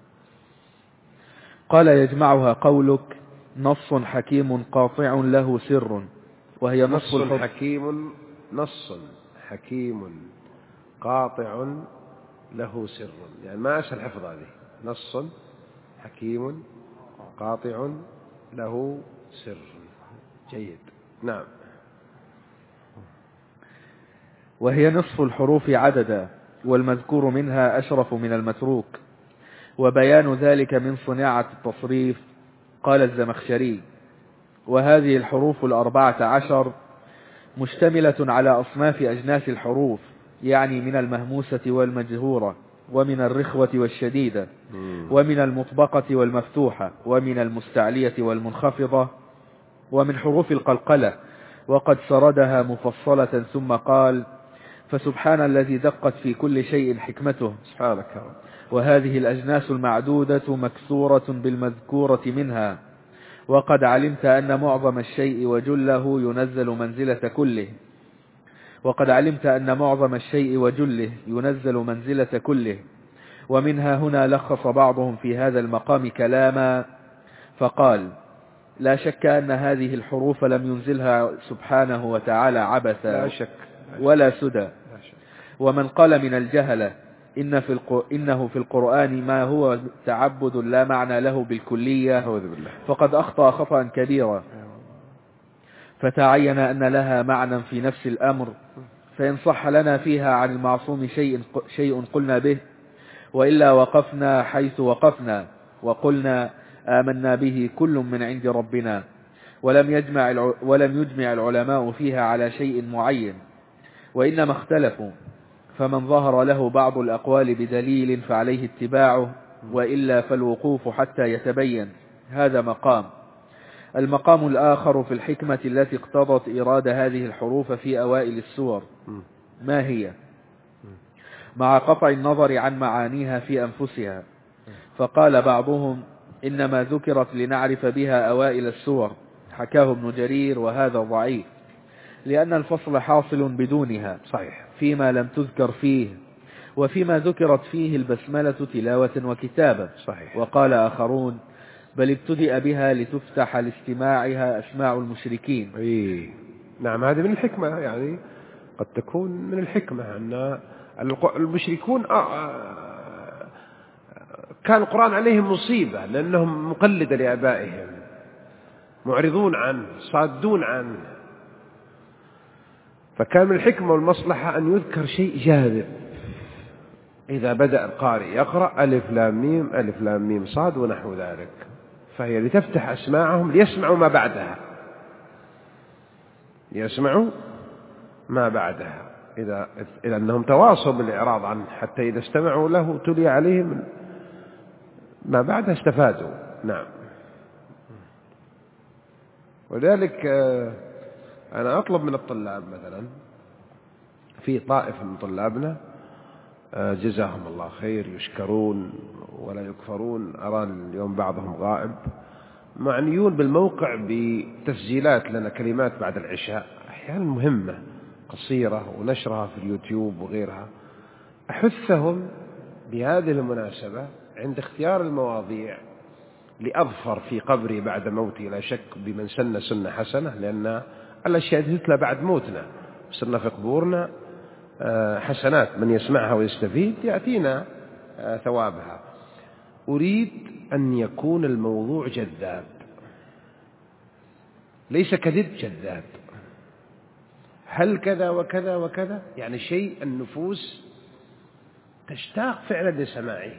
قال: يجمعها قولك نص حكيم قاطع له سر، وهي نص حكيم، نص حكيم قاطع له سر، يعني ما أسهل حفظ هذه. نص حكيم قاطع له سر. جيد. نعم. وهي نصف الحروف عددا، والمذكور منها أشرف من المتروك، وبيان ذلك من صناعة التصريف. قال الزمخشري: وهذه الحروف 14 مشتملة على أصناف أجناس الحروف، يعني من المهموسة والمجهورة، ومن الرخوة والشديدة، ومن المطبقة والمفتوحة، ومن المستعلية والمنخفضة، ومن حروف القلقلة، وقد سردها مفصلة ثم قال: فسبحان الذي دقت في كل شيء حكمته. سبحانك يا رب. وهذه الأجناس المعدودة مكسورة بالمذكورة منها، وقد علمت أن معظم الشيء وجله ينزل منزلة كله، ومنها هنا لخص بعضهم في هذا المقام كلاما فقال: لا شك أن هذه الحروف لم ينزلها سبحانه وتعالى عبثا لا شك ولا سدى. ومن قال من الجهلة إنه في القرآن ما هو تعبد لا معنى له بالكلية فقد أخطأ خطأ كبيرا، فتعين أن لها معنى في نفس الأمر، فإن صح لنا فيها عن المعصوم شيء قلنا به، وإلا وقفنا حيث وقفنا وقلنا آمنا به كل من عند ربنا، ولم يجمع العلماء فيها على شيء معين، وإنما اختلفوا، فمن ظهر له بعض الأقوال بدليل فعليه اتباعه، وإلا فالوقوف حتى يتبين. هذا مقام. المقام الآخر في الحكمة التي اقتضت إيراد هذه الحروف في أوائل السور، ما هي؟ مع قطع النظر عن معانيها في أنفسها. فقال بعضهم: إنما ذكرت لنعرف بها أوائل السور، حكاه ابن جرير، وهذا ضعيف، لأن الفصل حاصل بدونها صحيح فيما لم تذكر فيه، وفيما ذكرت فيه البسملة تلاوة وكتابة. صحيح. وقال آخرون: بل ابتدأ بها لتفتح لاستماعها أسماع المشركين. نعم، هذه من الحكمة، يعني قد تكون من الحكمة أن المشركون كان القرآن عليهم مصيبة، لأنهم مقلدة لآبائهم، معرضون عنه، صادون عنه، فكان من الحكمة والمصلحة أن يذكر شيء جاذب. إذا بدأ القارئ يقرأ ألف لام ميم ألف لام ميم صاد ونحو ذلك، فهي لتفتح أسماعهم ليسمعوا ما بعدها، يسمعوا ما بعدها، إذا أنهم تواصوا بالإعراض عنه، حتى إذا استمعوا له تلي عليهم ما بعدها استفادوا. نعم. ولذلك أنا أطلب من الطلاب مثلا، في طائفة من طلابنا جزاهم الله خير، يشكرون ولا يكفرون، أرى اليوم بعضهم غائب، معنيون بالموقع بتسجيلات لنا كلمات بعد العشاء أحيانا مهمة قصيرة، ونشرها في اليوتيوب وغيرها. أحثهم بهذه المناسبة عند اختيار المواضيع لأظفر في قبري بعد موتي لا شك بمن سن سنة حسنة، لأن الأشياء تتلى بعد موتنا، صرنا في قبورنا حسنات، من يسمعها ويستفيد يأتينا ثوابها. أريد أن يكون الموضوع جذاب، ليس كذب، جذاب. هل كذا وكذا وكذا، يعني شيء النفوس تشتاق فعلا لسماعه.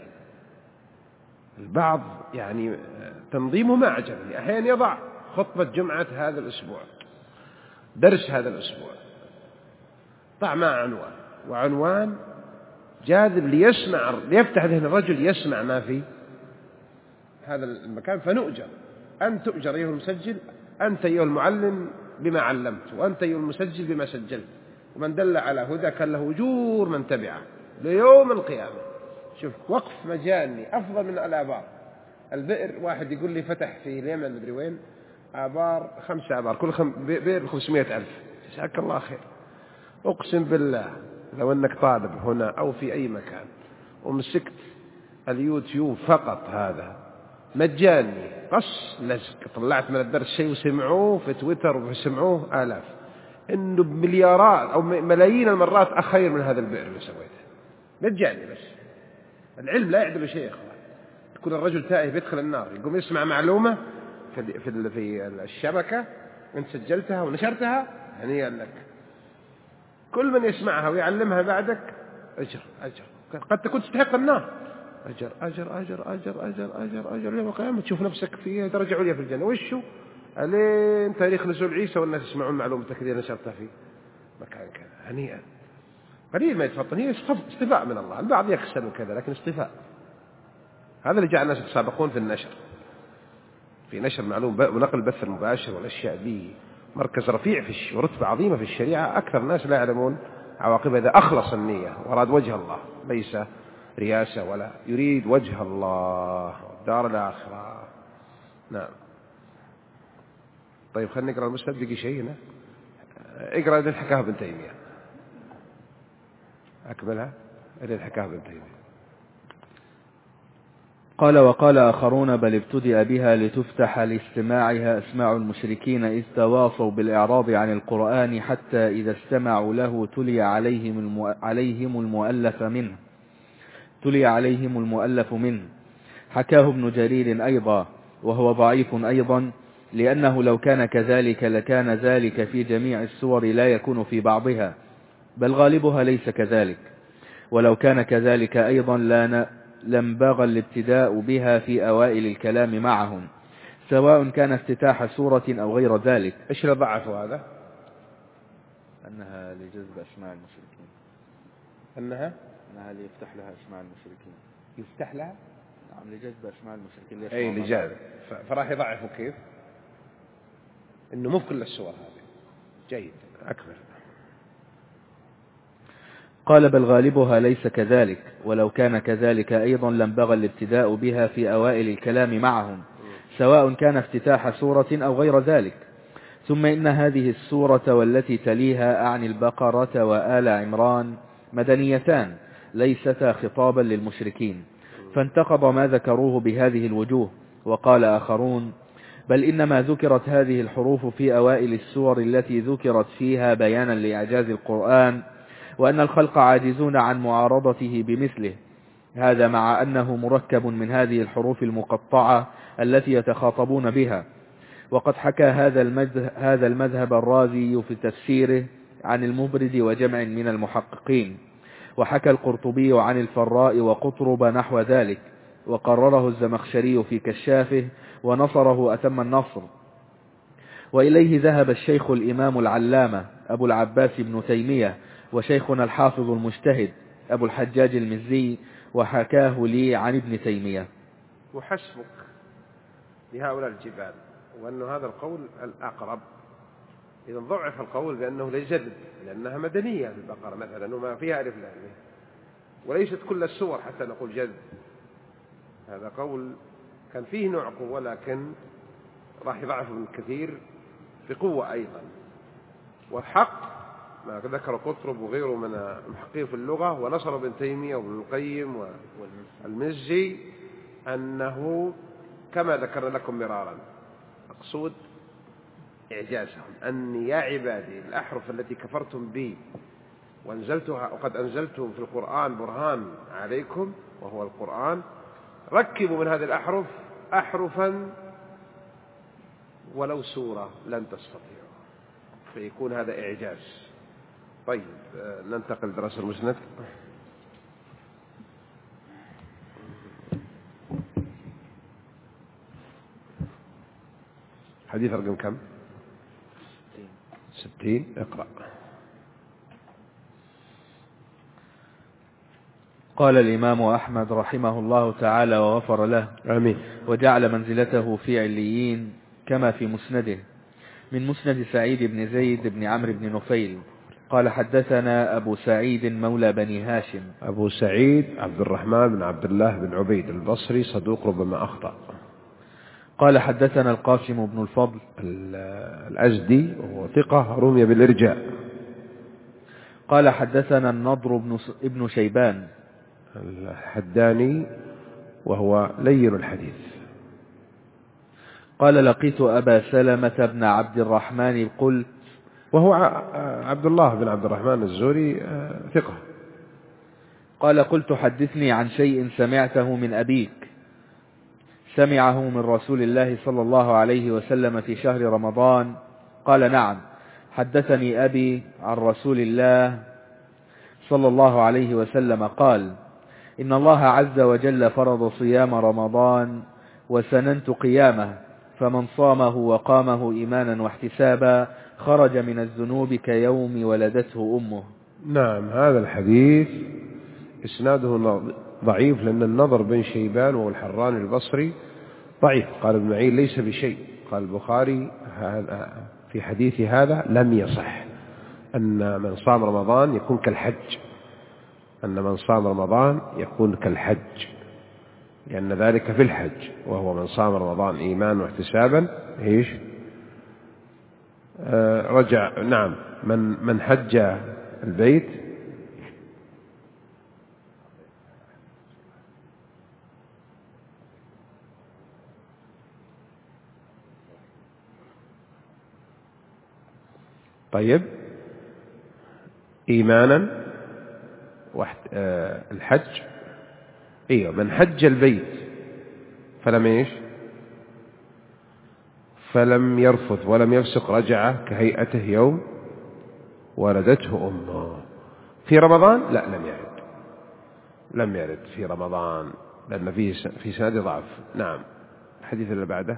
البعض يعني تنظيمه ما عجبني، أحيانا يضع خطبة جمعة هذا الأسبوع، درس هذا الأسبوع، ضع مع عنوان، وعنوان جاذب ليسمع، ليفتح ذهن الرجل يسمع ما في هذا المكان، فنؤجر. أنت تؤجر أيها المسجل، أنت أيها المعلم بما علمت، وأنت أيها المسجل بما سجلت، ومن دل على هدى كان له أجور من تبعه ليوم القيامة. شوف، وقف مجاني أفضل من الآبار. البئر، واحد يقول لي فتح في اليمن مدري وين آبار، 5 آبار، كل بئر 500,000. جزاك الله خير. أقسم بالله لو أنك طالب هنا أو في أي مكان ومسكت اليوتيوب فقط، هذا مجاني قص لزق، طلعت من الدرس شيء وسمعوه في تويتر وسمعوه آلاف، إنه بمليارات أو ملايين المرات أخير من هذا البئر اللي سويته، مجاني. بس العلم لا يعدل شيء يا إخوان. يكون الرجل تائه بيدخل النار، يقوم يسمع معلومة في الشبكة وانت سجلتها ونشرتها، هنيئا لك. كل من يسمعها ويعلمها بعدك أجر أجر، قد تكون تستحق النار، أجر أجر أجر أجر أجر أجر أجر يوم القيامة، تشوف نفسك في درجة عليا في الجنة. وشو ألين تاريخ نزول عيسى والناس يسمعون معلومتك اللي نشرتها في مكان كذا، هنيئا. قليل ما يتفطن، هي اصطفاء من الله. البعض يكسل وكذا، لكن اصطفاء. هذا اللي جعل الناس يتسابقون في النشر، في نشر معلوم ونقل البث المباشر والأشياء دي. مركز رفيع في ورتبة عظيمة في الشريعة، أكثر الناس لا يعلمون عواقبها إذا أخلص النية وأراد وجه الله، ليس رياسة ولا يريد وجه الله دار الآخرة. نعم. طيب خلينا نقرأ المسند، بقي شيء هنا. اقرأ اللي حكاها ابن تيمية، أكملها اللي حكاها ابن تيمية. قال وقال آخرون بل ابتدأ بها لتفتح لاستماعها أسماع المشركين إذ تواصوا بالإعراض عن القرآن حتى إذا استمعوا له تلي عليهم المؤلف منه. حكاه ابن جرير أيضا وهو ضعيف أيضا، لأنه لو كان كذلك لكان ذلك في جميع السور لا يكون في بعضها، بل غالبها ليس كذلك. ولو كان كذلك أيضا لانبغى الابتداء بها في أوائل الكلام معهم، سواء كان افتتاح سورة أو غير ذلك. إيش اللي ضعفوا هذا؟ أنها لجذب أسماع المشركين. أنها ليفتح لها أسماع المشركين. يفتح لها؟ نعم، لجذب أسماع المشركين. أي لجذب. فراح يضعفوا كيف؟ إنه مو كل السور هذه. جيد، أكمل. قال بل غالبها ليس كذلك، ولو كان كذلك أيضا لانبغى الابتداء بها في أوائل الكلام معهم، سواء كان افتتاح سورة أو غير ذلك. ثم إن هذه السورة والتي تليها أعني البقرة وآل عمران مدنيتان ليستا خطابا للمشركين، فانتقض ما ذكروه بهذه الوجوه. وقال آخرون بل إنما ذكرت هذه الحروف في أوائل السور التي ذكرت فيها بيانا لإعجاز القرآن، وأن الخلق عاجزون عن معارضته بمثله، هذا مع أنه مركب من هذه الحروف المقطعة التي يتخاطبون بها. وقد حكى هذا المذهب الرازي في تفسيره عن المبرد وجمع من المحققين، وحكى القرطبي عن الفراء وقطرب نحو ذلك، وقرره الزمخشري في كشافه ونصره أتم النصر. وإليه ذهب الشيخ الإمام العلامة أبو العباس بن تيمية، وشيخنا الحافظ المجتهد أبو الحجاج المزي، وحكاه لي عن ابن تيمية. وحسبك بهؤلاء الجبال، وأن هذا القول الأقرب. إذا ضعف القول بأنه لجذب، لأنها مدنية في البقرة مثلا وما فيها ألف لام، وليست كل السور حتى نقول جذب. هذا قول كان فيه نوع قوة، لكن راح يضعف ابن كثير بقوة أيضا. والحق ما ذكر قطرب وغيره من المحققين في اللغة ونصر ابن تيمية وابن القيم والمزي أنه كما ذكرنا لكم مرارا، مقصود إعجازهم أن يا عبادي الأحرف التي كفرتم بي وأنزلتها وقد أنزلت في القرآن برهان عليكم وهو القرآن، ركبوا من هذه الأحرف أحرفا ولو سورة لن تستطيعوا، فيكون هذا إعجاز. طيب ننتقل درس المسند. حديث رقم كم؟ 60. اقرأ. قال الإمام أحمد رحمه الله تعالى وغفر له، آمين، وجعل منزلته في عليين كما في مسنده من مسند سعيد بن زيد بن عمرو بن نفيل قال حدثنا أبو سعيد مولى بني هاشم. أبو سعيد عبد الرحمن بن عبد الله بن عبيد البصري، صدوق ربما أخطأ. قال حدثنا القاسم بن الفضل الأزدي وهو ثقة رمي بالإرجاء. قال حدثنا النضر ابن شيبان الحداني وهو لين الحديث. قال لقيت أبا سلمة بن عبد الرحمن قلت، وهو عبد الله بن عبد الرحمن الزهري ثقة. قال قلت حدثني عن شيء سمعته من أبيك، سمعه من رسول الله صلى الله عليه وسلم في شهر رمضان. قال نعم، حدثني أبي عن رسول الله صلى الله عليه وسلم قال إن الله عز وجل فرض صيام رمضان وسننت قيامه، فمن صامه وقامه إيمانا واحتسابا خرج من الذنوب كيوم ولدته أمه. نعم، هذا الحديث إسناده ضعيف، لأن النضر بن شيبان والحراني البصري ضعيف. قال ابن معين ليس بشيء. قال البخاري في حديث هذا لم يصح أن من صام رمضان يكون كالحج، أن من صام رمضان يكون كالحج، لأن ذلك في الحج، وهو من صام رمضان إيمان واحتسابا إيش رجع. نعم، من حج البيت طيب، إيمانا الحج، أيوة، من حج البيت فلم إيش؟ فلم يرفث ولم يفسق رجع كهيئته يوم ولدته أمه. في رمضان لا، لم يرد في رمضان، لأن في سند ضعف. نعم. الحديث اللي بعده.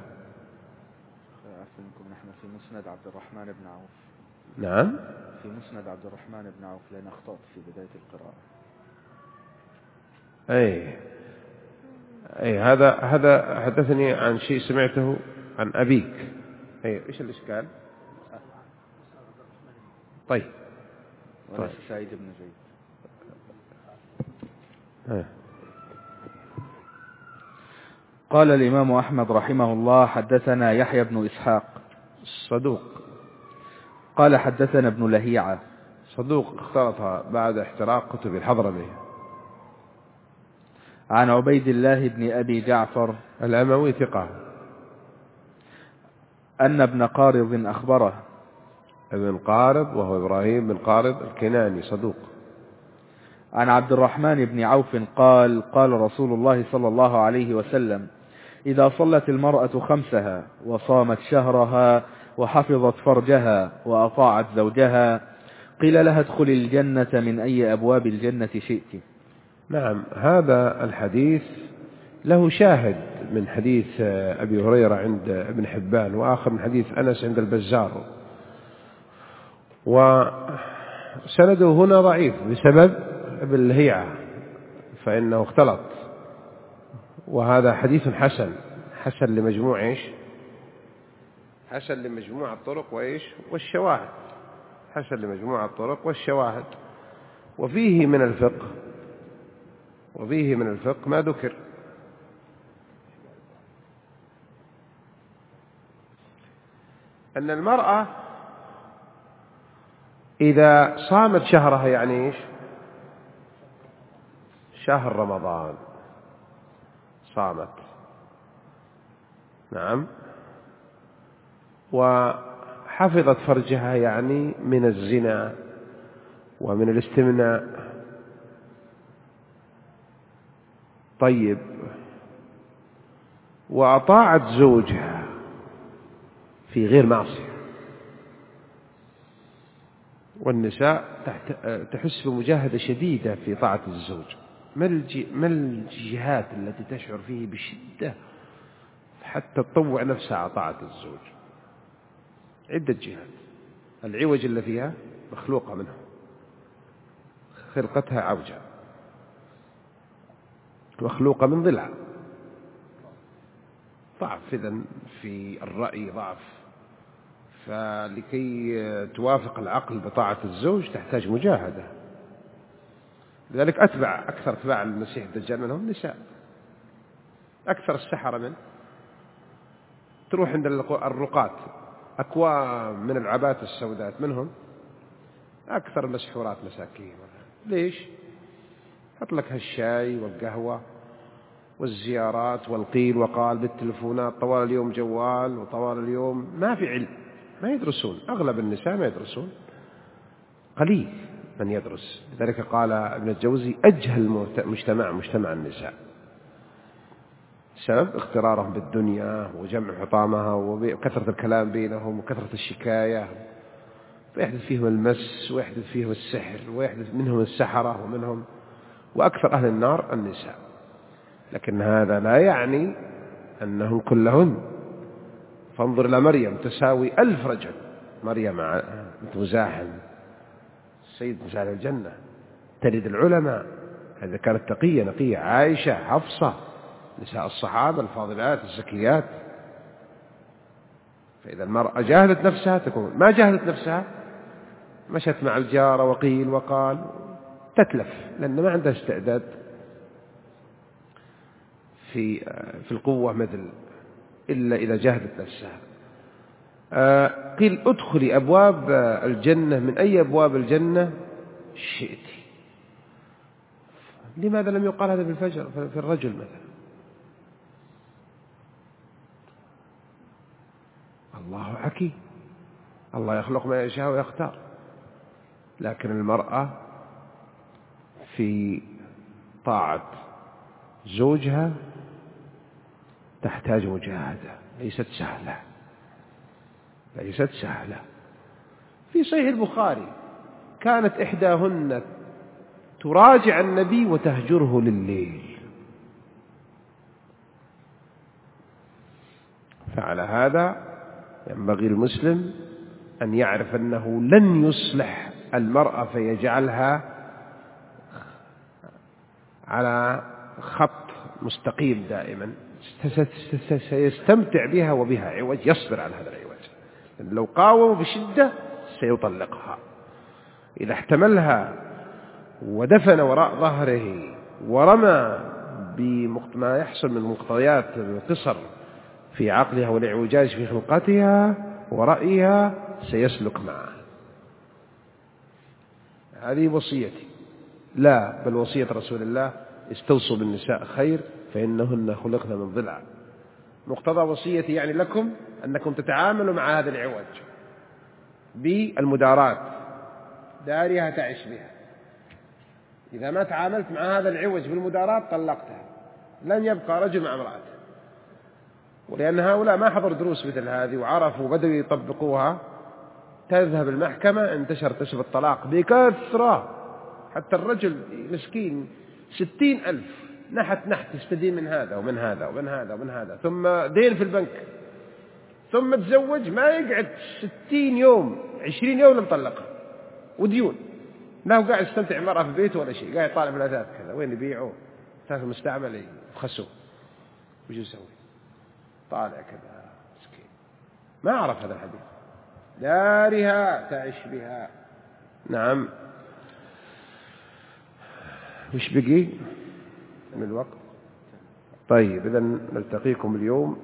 نحن في مسند عبد الرحمن بن عوف. نعم، في مسند عبد الرحمن بن عوف، لأن أخطأت في بداية القراءة. أي هذا حدثني عن شيء سمعته عن أبيك. إيش الإشكال؟ طيب، وليس سعيد بن زيد. قال الإمام أحمد رحمه الله: حدثنا يحيى بن إسحاق صدوق. قال حدثنا ابن لهيعة صدوق اختلط بعد احتراق كتب الحضرمي. عن عبيد الله بن أبي جعفر الأموي ثقة. أن ابن قارض أخبره. ابن قارض وهو إبراهيم بن قارض الكناني صدوق. عن عبد الرحمن بن عوف قال: قال رسول الله صلى الله عليه وسلم: إذا صلت المرأة خمسها وصامت شهرها وحفظت فرجها وأطاعت زوجها قيل لها ادخل الجنة من أي أبواب الجنة شئت. نعم، هذا الحديث له شاهد من حديث أبي هريرة عند ابن حبان، وآخر من حديث أنس عند البزار، وسنده هنا ضعيف بسبب ابن لهيعة فإنه اختلط، وهذا حديث حسن لمجموع إيش؟ حسن لمجموع الطرق وإيش؟ والشواهد. حسن لمجموع الطرق والشواهد. وفيه من الفقه ما ذكر. أن المرأة إذا صامت شهرها، يعني إيش؟ شهر رمضان صامت، نعم، وحفظت فرجها، يعني من الزنا ومن الاستمناء، طيب، وأطاعت زوجها في غير معصية. والنساء تحس بمجاهدة شديدة في طاعة الزوج. ما الجهات التي تشعر فيه بشدة حتى تطوع نفسها على طاعة الزوج؟ عدة جهات. العوج اللي فيها مخلوقة منه، خلقتها عوجة، مخلوقة من ضلع، ضعف إذن في الرأي، ضعف. فلكي توافق العقل بطاعة الزوج تحتاج مجاهدة. لذلك أكثر أتباع المسيح الدجال منهم نساء، أكثر السحرة منه. تروح عند الرقاة، أكوام من العبات السوداء منهم أكثر المسحورات مساكين. ليش؟ حط لك هالشاي والقهوة والزيارات والقيل وقال بالتلفونات طوال اليوم، جوال وطوال اليوم، ما في علم، ما يدرسون. أغلب النساء ما يدرسون، قليل من يدرس. لذلك قال ابن الجوزي: أجهل مجتمع النساء. سبب اغترارهم بالدنيا وجمع حطامها وكثرة الكلام بينهم وكثرة الشكاية، فيحدث فيهم المس ويحدث فيهم السحر ويحدث منهم السحرة ومنهم، وأكثر أهل النار النساء. لكن هذا لا يعني أنهم كلهن. فانظر إلى مريم تساوي 1000 رجل. مريم متزاحم، السيد مزاحم الجنة، ترد العلماء. هذا كانت تقية نقية. عائشة، حفصة، نساء الصحابة الفاضلات الزكيات. فإذا المرأة جاهدت نفسها تكون، ما جاهدت نفسها مشت مع الجارة وقيل وقال، تتلف، لأن ما عندها استعداد في القوة مثل إلا إذا جاهدت نفسها. قيل ادخلي أبواب الجنة من أي أبواب الجنة شئت. لماذا لم يقال هذا بالفجر في الرجل مثلا؟ الله حكي. الله يخلق ما يشاء ويختار، لكن المرأة في طاعة زوجها تحتاج مجاهدة ليست سهلة. في صحيح البخاري كانت إحداهن تراجع النبي وتهجره لليل، فعلى هذا ينبغي المسلم أن يعرف أنه لن يصلح المرأة فيجعلها على خط مستقيم دائما، سيستمتع بها وبها عوج، يصبر على هذا العوج. لو قاوم بشدة سيطلقها. إذا احتملها ودفن وراء ظهره ورمى بما يحصل من مقتضيات القصر في عقلها والإعوجاج في خلقتها ورأيها سيسلك معه. هذه وصيتي، لا بل وصية رسول الله: استوصوا بالنساء خير فإنهن خلقن من ضلع. مقتضى وصيتي يعني لكم أنكم تتعاملوا مع هذا العوج بالمدارات، دارها تعيش بها. إذا ما تعاملت مع هذا العوج بالمدارات طلقتها، لن يبقى رجل مع امرأته. ولأن هؤلاء ما حضروا دروس مثل هذه وعرفوا بدأوا يطبقوها، تذهب المحكمة انتشر الطلاق بكثرة، حتى الرجل مسكين 60,000 نحت يستدين من هذا ومن هذا ومن هذا ومن هذا، ثم دين في البنك، ثم تزوج ما يقعد 60 يوم 20 يوم لم طلقها وديون. لا هو قاعد يستمتع المرأة في بيته ولا شيء، قاعد يطالع بالأثاث كذا، وين يبيعوه؟ أثاث مستعمل يخسوه، وش يسوي؟ طالع كذا مسكين، ما عرف هذا الحديث. دارها تعيش بها. نعم. وش بقي من الوقت؟ طيب إذن نلتقيكم اليوم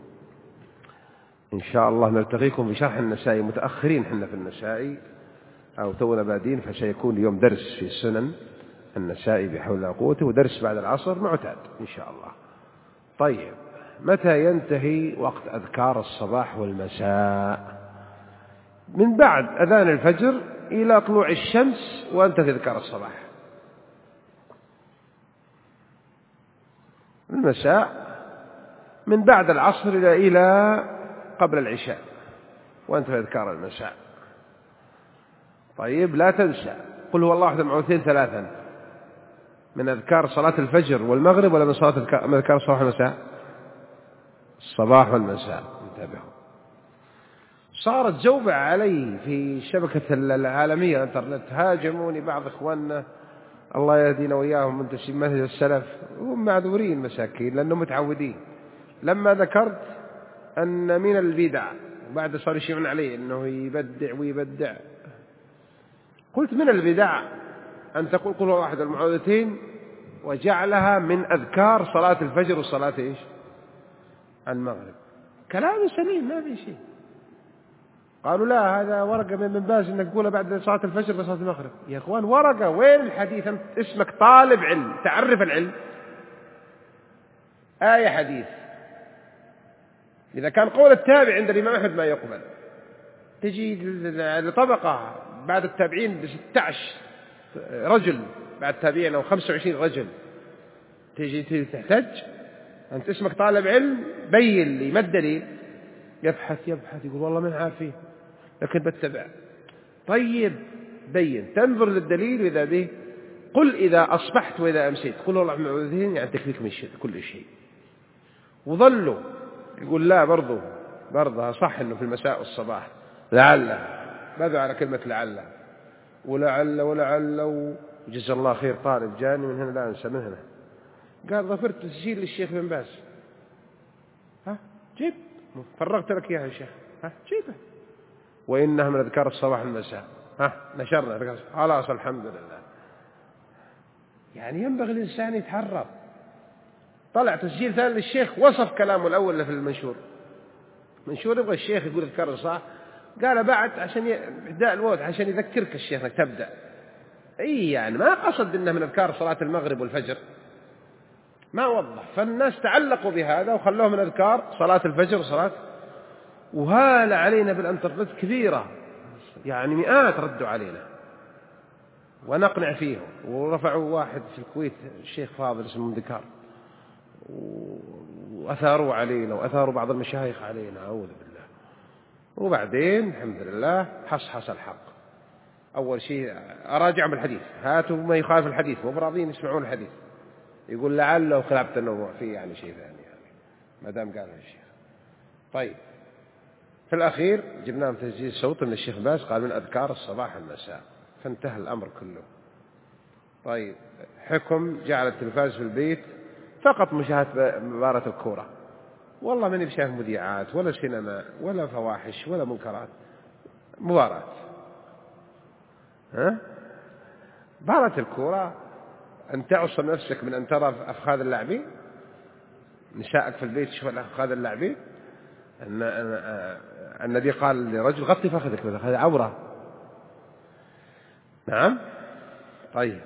إن شاء الله، نلتقيكم بشرح النسائي. متأخرين حنا في النسائي أو تونا بادين، فسيكون اليوم درس في السنن النسائي بحول الله وقوته، ودرس بعد العصر معتاد إن شاء الله. طيب متى ينتهي وقت أذكار الصباح والمساء؟ من بعد أذان الفجر إلى طلوع الشمس وأنت في أذكار الصباح. المساء من بعد العصر إلى قبل العشاء وأنت في أذكار المساء. طيب لا تنسى قل هو الله أحد معوذتين 3 من أذكار صلاة الفجر والمغرب، ولا من أذكار الصباح والمساء؟ الصباح والمساء. انتبهوا، صارت زوبة علي في الشبكة العالمية الانترنت، هاجموني بعض إخواننا الله يهدينا وإياهم منتسبين منهج السلف، وهم معذورين مساكين لأنهم متعودين. لما ذكرت أن من البدع، وبعد صار يشيعون عليه أنه يبدع ويبدع، قلت من البدع أن تقول قل هو واحد المعوذتين وجعلها من أذكار صلاة الفجر وصلاة إيش؟ المغرب. كلام سليم ما في شيء. قالوا لا هذا ورقة من باز انك تقولها بعد صلاة الفجر وصلاة المغرب. يا اخوان ورقة، وين الحديث؟ انت اسمك طالب علم، تعرف العلم. آية حديث. إذا كان قول التابع عند الإمام أحمد ما يقبل، تجي لطبقة بعد التابعين 16 رجل بعد التابعين أو 25 رجل، تجي تحتج؟ أنت اسمك طالب علم، بين لي ما الدليل. يبحث يقول والله من عارفين لكن بتبع. طيب بين، تنظر للدليل وإذا به قل إذا أصبحت وإذا أمسيت قل والله معوذين، يعني تكفيك من كل شيء. وظلوا يقول لا برضه صح إنه في المساء والصباح لعل، بدأوا على كلمة لعل ولعل وجزا الله خير. طالب جاني من هنا لا أنسى من هنا قال ظفرت تسجيل للشيخ بن باز، جيب فرغت لك إياها يا شيخ، جيبه. وإنها من أذكار الصباح والمساء، نشرنا خلاص الحمد لله. يعني ينبغي الإنسان يتحرر. طلع تسجيل ثاني للشيخ وصف كلامه الأول اللي في المنشور يبغى الشيخ يقول أذكار الصباح، قال بعد عشان إهداء الموت، عشان يذكرك الشيخ انك تبدأ. يعني ما قصد إنها من أذكار صلاة المغرب والفجر، ما وضح. فالناس تعلقوا بهذا وخلوه من أذكار صلاة الفجر وصلاة. وهال علينا بالانترنت كثيرة يعني مئات ردوا علينا ونقنع فيهم. ورفعوا واحد في الكويت الشيخ فاضل اسمه ذكار وأثاروا علينا وأثاروا بعض المشايخ علينا، أعوذ بالله. وبعدين الحمد لله حصحص الحق. أول شيء أراجعهم بالحديث، هاتوا ما يخالف الحديث، مو براضين يسمعون الحديث. يقول لعله خلافة النوع فيه يعني شيء ثاني يعني ما دام قال الشيخ. طيب في الأخير جبناه تسجيل صوت من الشيخ باز قال من أذكار الصباح والمساء، فانتهى الأمر كله. طيب حكم جعل التلفاز في البيت فقط مشاهدة مباراة الكورة، والله ماني بشايف مذيعات ولا سينما ولا فواحش ولا منكرات، مباراة. مباراة الكورة أن تعصم نفسك من أن ترى أفخاذ اللاعبين، نسائك في البيت تشوف أفخاذ اللاعبين. النبي قال لرجل غطي فخذك، هذا عورة. نعم. طيب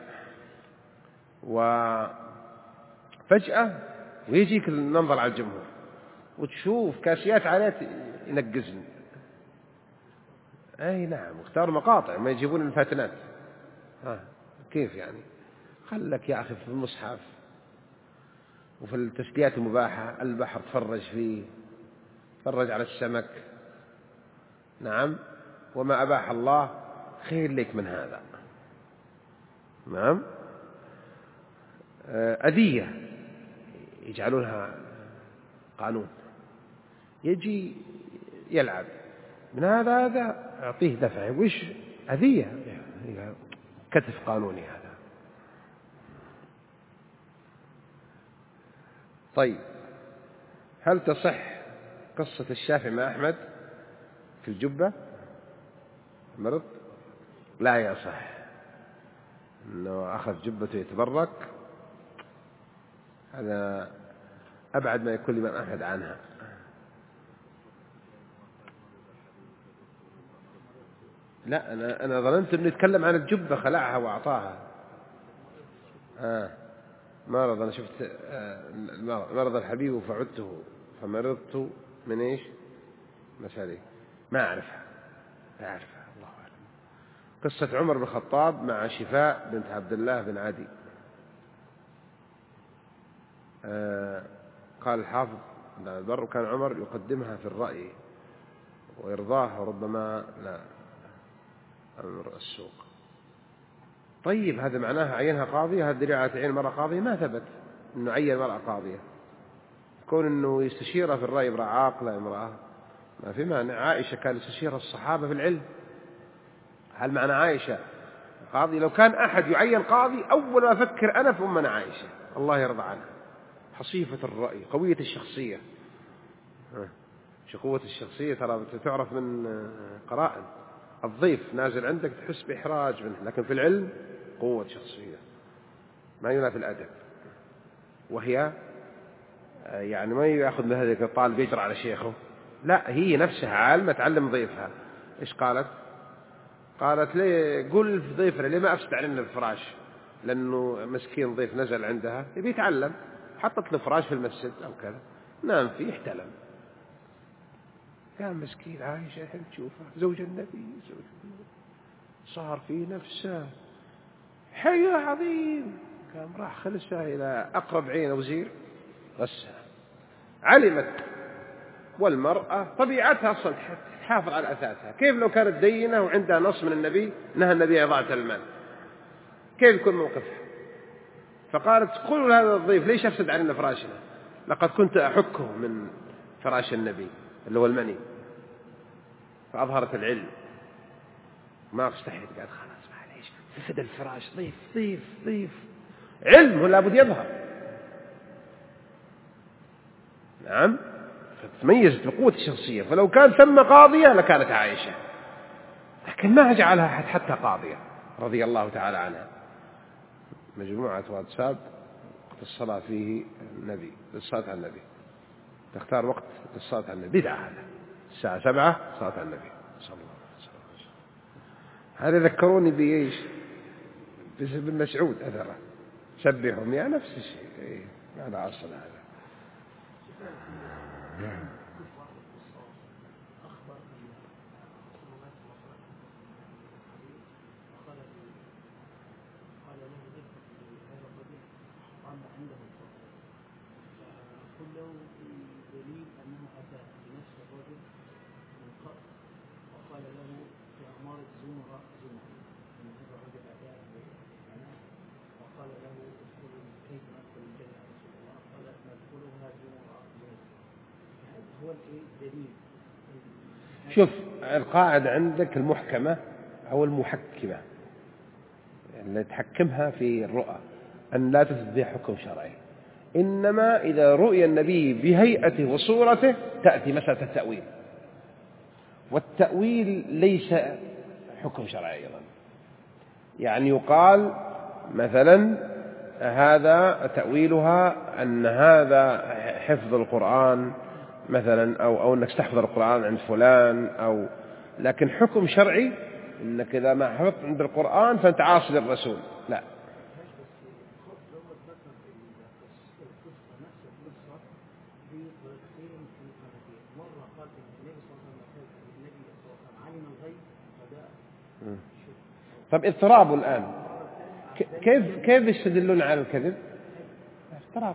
وفجأة ويجيك المنظر على الجمهور وتشوف كاسيات عليه ينقزن. أي نعم، اختاروا مقاطع ما يجيبون الفاتنات. كيف يعني؟ خلك يا أخي في المصحف وفي التسليات المباحة، البحر تفرج فيه، تفرج على السمك. نعم. وما أباح الله خير لك من هذا. نعم. أذية يجعلونها قانون، يجي يلعب من هذا أعطيه دفع، وش أذية كتف قانوني هذا. طيب هل تصح قصة الشافعي مع أحمد في الجبة مرض؟ لا يصح، أنه أخذ جبته يتبرك، هذا أبعد ما يكون لمن أحد عنها. لا أنا ظننت أنه يتكلم عن الجبة، خلعها وأعطاها. مرض، أنا شفت مرض الحبيب فعدته فمرضت من إيش مسالي، ما أعرفها الله أعلم. قصة عمر بن الخطاب مع شفاء بنت عبد الله بن عدي. قال الحافظ بن البر وكان عمر يقدمها في الرأي ويرضاها وربما لا أمر السوق. طيب هذا معناها عينها قاضية؟ هذا دليل على تعيين المرأة قاضية؟ ما ثبت أنه عين المرأة قاضية. كون أنه يستشيرها في الرأي امرأة عاقلة، امرأة ما في مانع. عائشة كان يستشيرها الصحابة في العلم. هل معنى عائشة قاضي؟ لو كان أحد يعين قاضي أول ما أفكر أنا في أمنا عائشة الله يرضى عنها، حصيفة الرأي، قوية الشخصية. قوة الشخصية ترى تعرف من قرائن. الضيف نازل عندك تحس بإحراج منه، لكن في العلم قوة شخصية ما ينافي الأدب. وهي يعني ما يأخذ من هذا الطالب يجرى على شيخه، لا هي نفسها عالمة تعلم ضيفها. إيش قالت؟ قالت لي قل في ضيفنا ليه ما أفسد علينا الفراش، لأنه مسكين ضيف نزل عندها يبي يتعلم، حطت له فراش في المسجد أو كذا نام فيه احتلم. كان مسكين عايشة الحين تشوفه زوج النبي صار في نفسه حي عظيم، كان راح خلصها إلى أقرب عين وزير غسها. علمت والمرأة طبيعتها أصلا تحافظ على أثاثها. كيف لو كانت دينة وعندها نص من النبي نهى النبي إضاعة المال، كيف يكون موقفها؟ فقالت قولوا لهذا الضيف ليش أفسد علينا فراشنا، لقد كنت أحكه من فراش النبي اللي هو المني. فأظهرت العلم ما استحيت، قالت خلاص معليش فسد الفراش، ضيف علم ولا بد يظهر. نعم. فتميزت بقوة الشخصية. فلو كان ثم قاضية لكانت عائشة، لكن ما جعلها حتى قاضية رضي الله تعالى عنها. مجموعة واتساب وقت الصلاة فيه النبي للصلاة على النبي، تختار وقت للصلاة على النبي، بدعة هذا الساعة 7 صلاة على النبي صلى الله عليه وسلم. هذا ذكروني بإيش؟ بن مسعود أثره سبحهم يا نفس الشيء. هذا أصل هذا. عنده كله دليل أنه أتى بنفس الرجل من قبل وقال له في أمارة زمرة أن هذا الرجل أتاه بمنام وقال له ادخل كيف ندخل الجنة يا رسول الله؟ قال ندخلها زمرة. هذا هو الدليل. شوف القاعدة عندك المحكمة أو المحكمة اللي تحكمها في الرؤى أن لا تثبت بها حكم شرعي، إنما إذا رؤي النبي بهيئته وصورته تأتي مسألة التأويل، والتأويل ليس حكم شرعي أيضا. يعني يقال مثلا هذا تأويلها أن هذا حفظ القرآن مثلا أو أنك تحفظ القرآن عند فلان أو، لكن حكم شرعي إنك إذا ما حفظت عند القرآن فأنت عاصي للرسول، لا. طب اضطراب الآن كيف يستدلون على الكذب؟ اضطراب.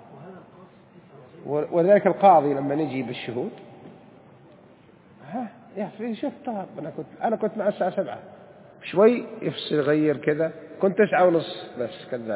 وذلك القاضي لما نجي بالشهود يا أخي شوف اضطراب، أنا كنت مع الساعة 7 شوي يفصل يغير كذا، كنت 9:30 بس كذاب.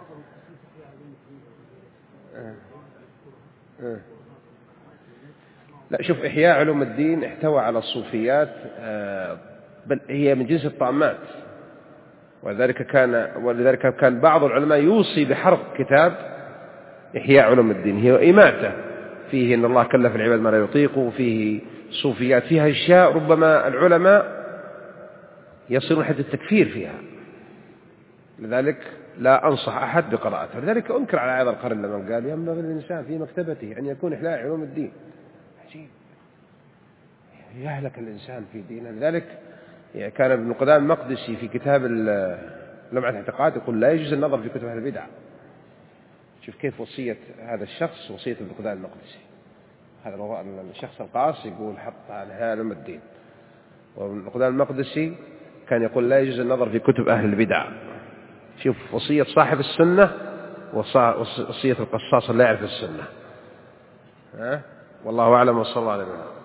لا شوف إحياء علوم الدين احتوى على الصوفيات، بل هي من جنس الطامات، ولذلك كان بعض العلماء يوصي بحرق كتاب إحياء علوم الدين. هي إماتة فيه إن الله كلف العباد ما لا يطيق، وفيه صوفيات فيها أشياء ربما العلماء يصلون حد التكفير فيها، لذلك لا أنصح أحد بقراءته. لذلك أنكر على هذا القرن لما قال ينبغي للإنسان في مكتبته أن يكون إحياء علوم الدين. عجيب، يهلك الإنسان في دينه. لذلك كان ابن قدامة المقدسي في كتاب لمعة الاعتقاد يقول لا يجوز النظر في كتب أهل البدع. شوف كيف وصية هذا الشخص، وصية ابن قدامة المقدسي، هذا الشخص القاص يقول حط على علم الدين. وابن قدامة المقدسي كان يقول لا يجوز النظر في كتب أهل البدع. شوف وصية صاحب السنة وصية القصاص اللي يعرف السنة. والله أعلم، وصلى الله عليه وسلم.